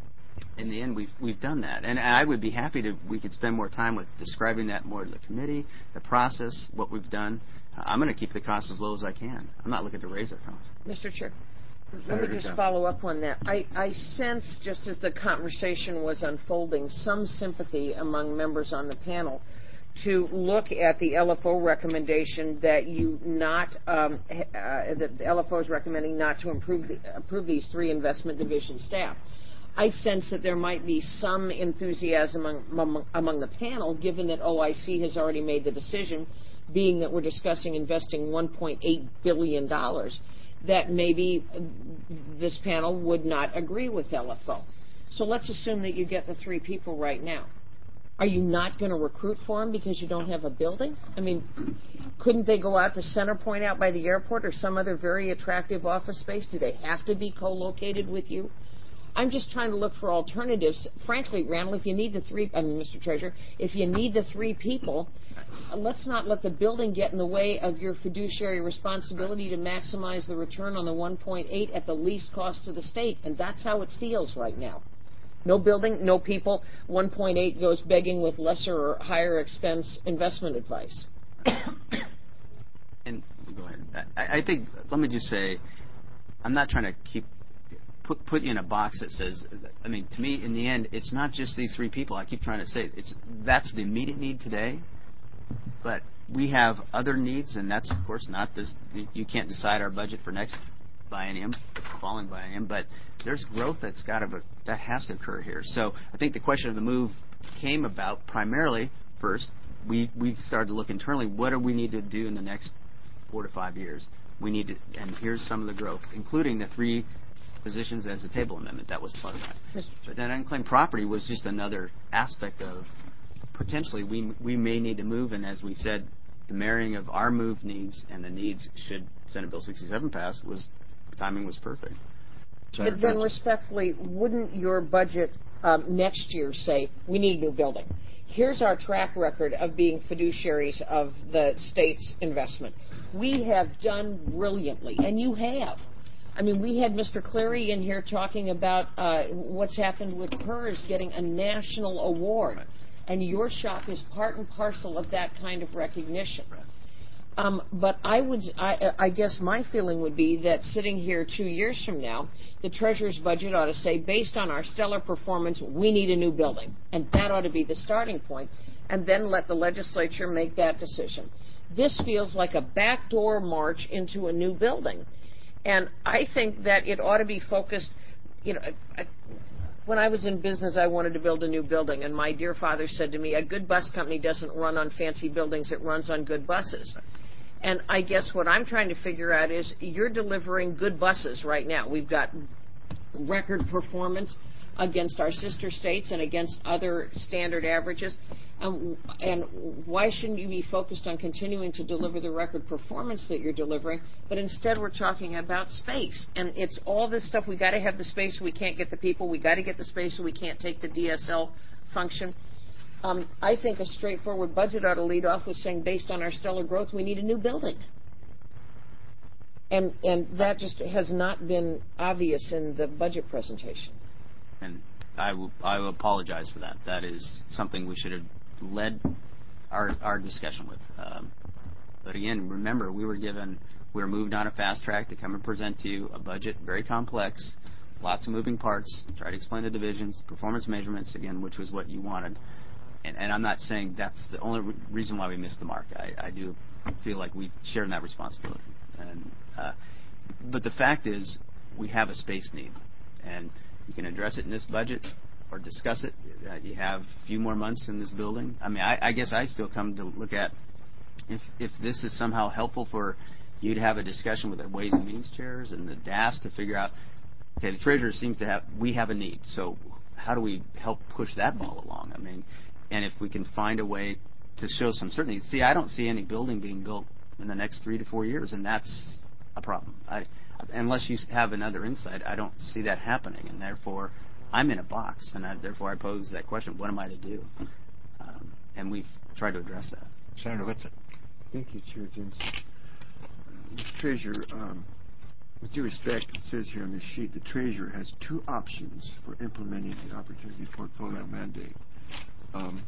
in the end, we've we've done that, and I would be happy to. We could spend more time with describing that more to the committee, the process, what we've done. I'm going to keep the costs as low as I can. I'm not looking to raise the cost. Mister Chair. Let me just follow up on that. I, I sense, just as the conversation was unfolding, some sympathy among members on the panel to look at the L F O recommendation that you not, um, uh, that the L F O is recommending not to improve the, approve these three investment division staff. I sense that there might be some enthusiasm among, among the panel, given that O I C has already made the decision, being that we're discussing investing one point eight billion dollars. That maybe this panel would not agree with L F O. So let's assume that you get the three people right now. Are you not going to recruit for them because you don't have a building? I mean, couldn't they go out to Centerpoint out by the airport or some other very attractive office space? Do they have to be co-located with you? I'm just trying to look for alternatives. Frankly, Randall, if you need the three, I mean, Mister Treasurer, if you need the three people, let's not let the building get in the way of your fiduciary responsibility to maximize the return on the one point eight at the least cost to the state. And that's how it feels right now. No building, no people. one point eight goes begging with lesser or higher expense investment advice. And go ahead. I, I think, let me just say, I'm not trying to keep put put you in a box that says, I mean, to me, in the end, it's not just these three people. I keep trying to say it's that's the immediate need today, but we have other needs, and that's, of course, not this. You can't decide our budget for next biennium, following biennium, but there's growth that's got to that has to occur here. So I think the question of the move came about primarily first. We we started to look internally. What do we need to do in the next four to five years? We need to, and here's some of the growth, including the three positions as a table amendment. That was part of that. But then unclaimed property was just another aspect of potentially we we may need to move, and as we said, the marrying of our move needs and the needs should Senate Bill sixty-seven pass was timing was perfect. But then respectfully, wouldn't your budget um, next year say we need a new building? Here's our track record of being fiduciaries of the state's investment. We have done brilliantly, and you have. I mean, we had Mister Cleary in here talking about uh, what's happened with PERS getting a national award, and your shop is part and parcel of that kind of recognition. Um, but I would, I, I guess my feeling would be that sitting here two years from now, the Treasurer's budget ought to say, based on our stellar performance, we need a new building. And that ought to be the starting point, and then let the legislature make that decision. This feels like a backdoor march into a new building. And I think that it ought to be focused, you know, I, when I was in business, I wanted to build a new building, and my dear father said to me, a good bus company doesn't run on fancy buildings, it runs on good buses. And I guess what I'm trying to figure out is you're delivering good buses right now. We've got record performance against our sister states and against other standard averages. Um, and why shouldn't you be focused on continuing to deliver the record performance that you're delivering? But instead we're talking about space. And it's all this stuff. We've got to have the space so we can't get the people. We've got to get the space so we can't take the D S L function. Um, I think a straightforward budget ought to lead off with saying, based on our stellar growth, we need a new building. And and that just has not been obvious in the budget presentation. And I will I will apologize for that. That is something we should have led our our discussion with. Um, but again, remember, we were given we were moved on a fast track to come and present to you a budget very complex, lots of moving parts. Try to explain the divisions, performance measurements again, which was what you wanted. And, and I'm not saying that's the only re- reason why we missed the mark. I, I do feel like we share in that responsibility. And uh, but the fact is, we have a space need, and you can address it in this budget or discuss it. Uh, you have a few more months in this building. I mean, I, I guess I still come to look at if if this is somehow helpful for you to have a discussion with the Ways and Means chairs and the D A S to figure out. Okay, the treasurer seems to have we have a need, so how do we help push that ball along? I mean. And if we can find a way to show some certainty. See, I don't see any building being built in the next three to four years, and that's a problem. I, unless you have another insight, I don't see that happening, and therefore I'm in a box, and I, therefore I pose that question, what am I to do? Um, and we've tried to address that. Senator Whitsitt. Thank you, Chair Jones. Mister Treasurer, um, with due respect, it says here on this sheet, the Treasurer has two options for implementing the Opportunity Portfolio mandate. Um,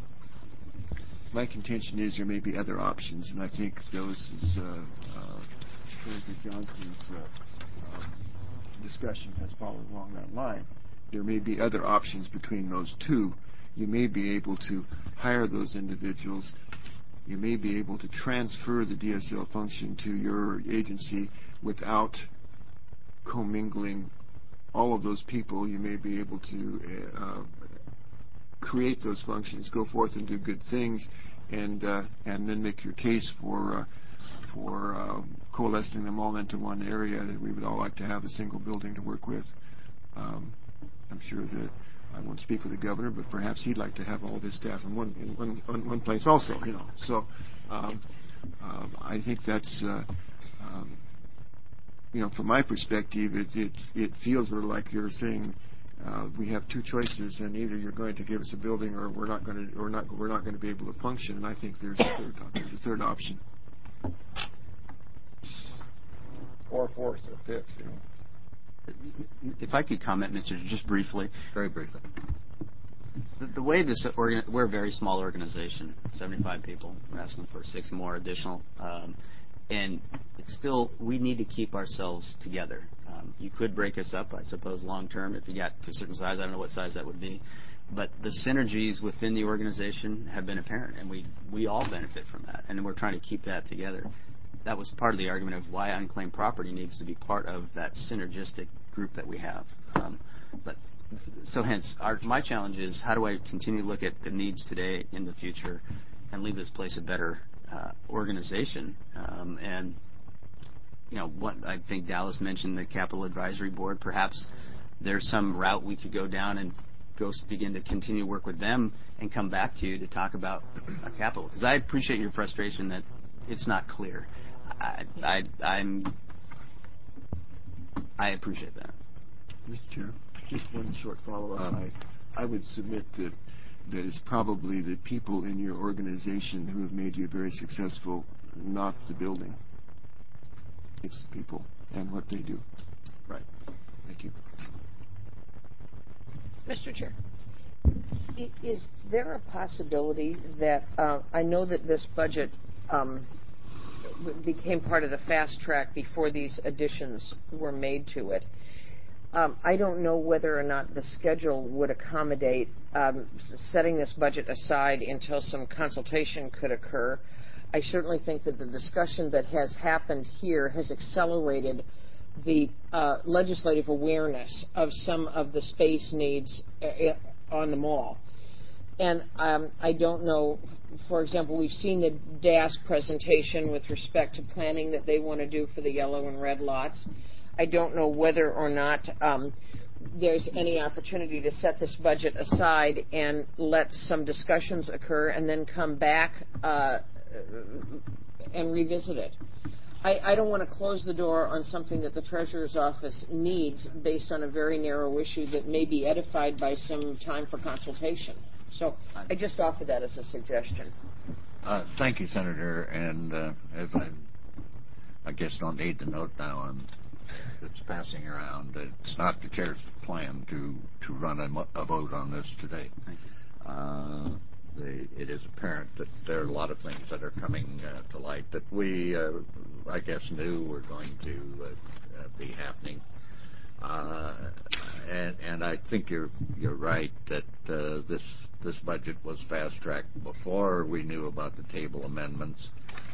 my contention is there may be other options, and I think those is uh, uh, Senator Johnson's uh, um, discussion has followed along that line. There may be other options between those two. You may be able to hire those individuals. You may be able to transfer the D S L function to your agency without commingling all of those people. You may be able to uh, create those functions, go forth and do good things, and uh, and then make your case for uh, for um, coalescing them all into one area. That we would all like to have a single building to work with. Um, I'm sure that I won't speak for the governor, but perhaps he'd like to have all of his staff in one in one, in one place also. You know, so um, um, I think that's uh, um, you know, from my perspective, it, it it feels a little like you're saying uh, we have two choices, and either you're going to give us a building, or we're not going to, or not, we're not going to be able to function. And I think there's a third, there's a third option. Or fourth or fifth, you know. If I could comment, Mister just briefly. Very briefly. The, the way this organ, we're a very small organization, seventy-five people. We're asking for six more additional, um, and it's still we need to keep ourselves together. Um, you could break us up, I suppose, long term if you got to a certain size. I don't know what size that would be, but the synergies within the organization have been apparent, and we we all benefit from that, and we're trying to keep that together. That was part of the argument of why unclaimed property needs to be part of that synergistic group that we have. Um, but so hence, our, my challenge is how do I continue to look at the needs today in the future and leave this place a better uh, organization? Um, and, you know, what I think Dallas mentioned, the Capital Advisory Board, perhaps there's some route we could go down and go begin to continue work with them and come back to you to talk about a capital. Because I appreciate your frustration that it's not clear. I, I, I'm, I appreciate that. Mister Chair, just one short follow-up. Um, I, I would submit that that it's probably the people in your organization who have made you very successful, not the building. It's the people and what they do. Right. Thank you. Mister Chair, is there a possibility that uh, I know that this budget um, became part of the fast track before these additions were made to it? Um, I don't know whether or not the schedule would accommodate um, setting this budget aside until some consultation could occur. I certainly think that the discussion that has happened here has accelerated the uh, legislative awareness of some of the space needs uh, on the mall. And um, I don't know, for example, we've seen the D A S presentation with respect to planning that they want to do for the yellow and red lots. I don't know whether or not um, there's any opportunity to set this budget aside and let some discussions occur and then come back uh, and revisit it. I, I don't want to close the door on something that the Treasurer's Office needs based on a very narrow issue that may be edified by some time for consultation. So I just offer that as a suggestion. Uh, thank you, Senator. And uh, as I, I guess, don't need the note now on it's passing around, it's not the chair's plan to to run a, a vote on this today. Uh, the, it is apparent that there are a lot of things that are coming uh, to light that we, uh, I guess, knew were going to uh, uh, be happening. Uh, and, and I think you're you're right that uh, this this budget was fast tracked before we knew about the table amendments,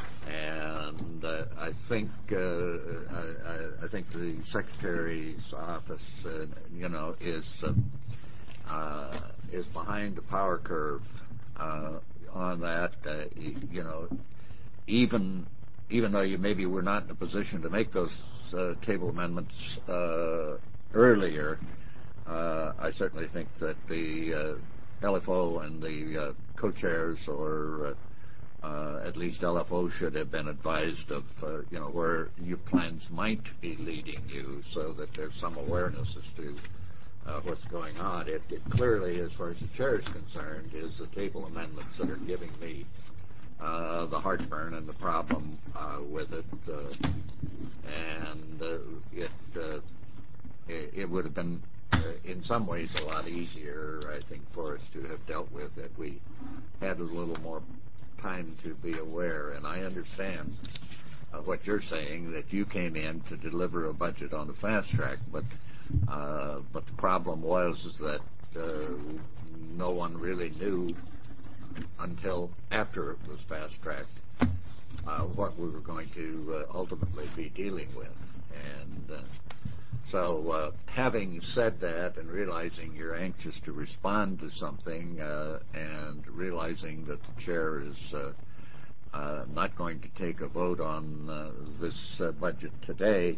and uh, I think uh, I, I think the Secretary's office, uh, you know, is uh, uh, is behind the power curve uh, on that. Uh, you know, even even though you maybe were not in a position to make those uh, table amendments uh, earlier, uh, I certainly think that the uh, L F O and the uh, co-chairs, or uh, uh, at least L F O, should have been advised of, uh, you know, where your plans might be leading you, so that there's some awareness as to uh, what's going on. It, it clearly, as far as the chair is concerned, is the table amendments that are giving me Uh, the heartburn and the problem uh, with it, uh, and uh, it, uh, it it would have been uh, in some ways a lot easier, I think, for us to have dealt with if we had a little more time to be aware. And I understand uh, what you're saying, that you came in to deliver a budget on the fast track, but uh, but the problem was is that uh, no one really knew until after it was fast-tracked uh, what we were going to uh, ultimately be dealing with. And uh, so uh, having said that, and realizing you're anxious to respond to something, uh, and realizing that the chair is uh, uh, not going to take a vote on uh, this uh, budget today,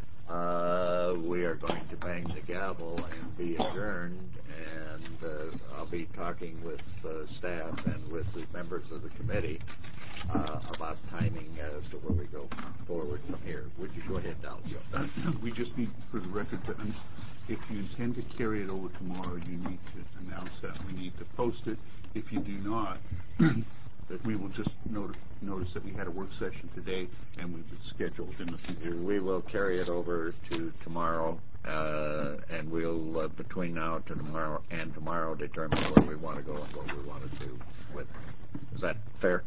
Uh, we are going to bang the gavel and be adjourned, and uh, I'll be talking with uh, staff and with the members of the committee uh, about timing as to where we go forward from here. Would you go ahead, Dalcio? We just need, for the record, to, if you intend to carry it over tomorrow, you need to announce that. We need to post it. If you do not, that we will just not- notice that we had a work session today and we've scheduled in the future. We will carry it over to tomorrow, uh, and we'll, uh, between now to tomorrow and tomorrow, determine where we want to go and what we want to do with it. Is that fair?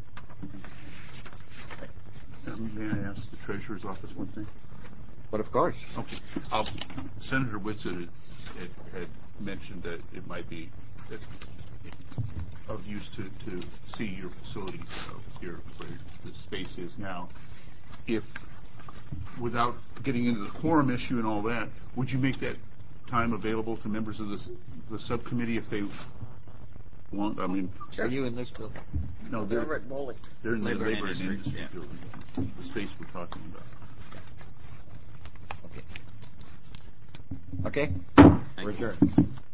Um, may I ask the Treasurer's Office one thing? But of course. Okay. Uh, Senator Whitsitt had, had mentioned that it might be of use to, to see your facility, uh, your, where the space is now. If, without getting into the quorum issue and all that, would you make that time available to members of this, the subcommittee if they want? I mean, are you in this building? No, they're, They're at Bowling. They're in Labor the labor and and industry, industry yeah. building, the space we're talking about. Okay. Okay. Thank We're you. adjourned.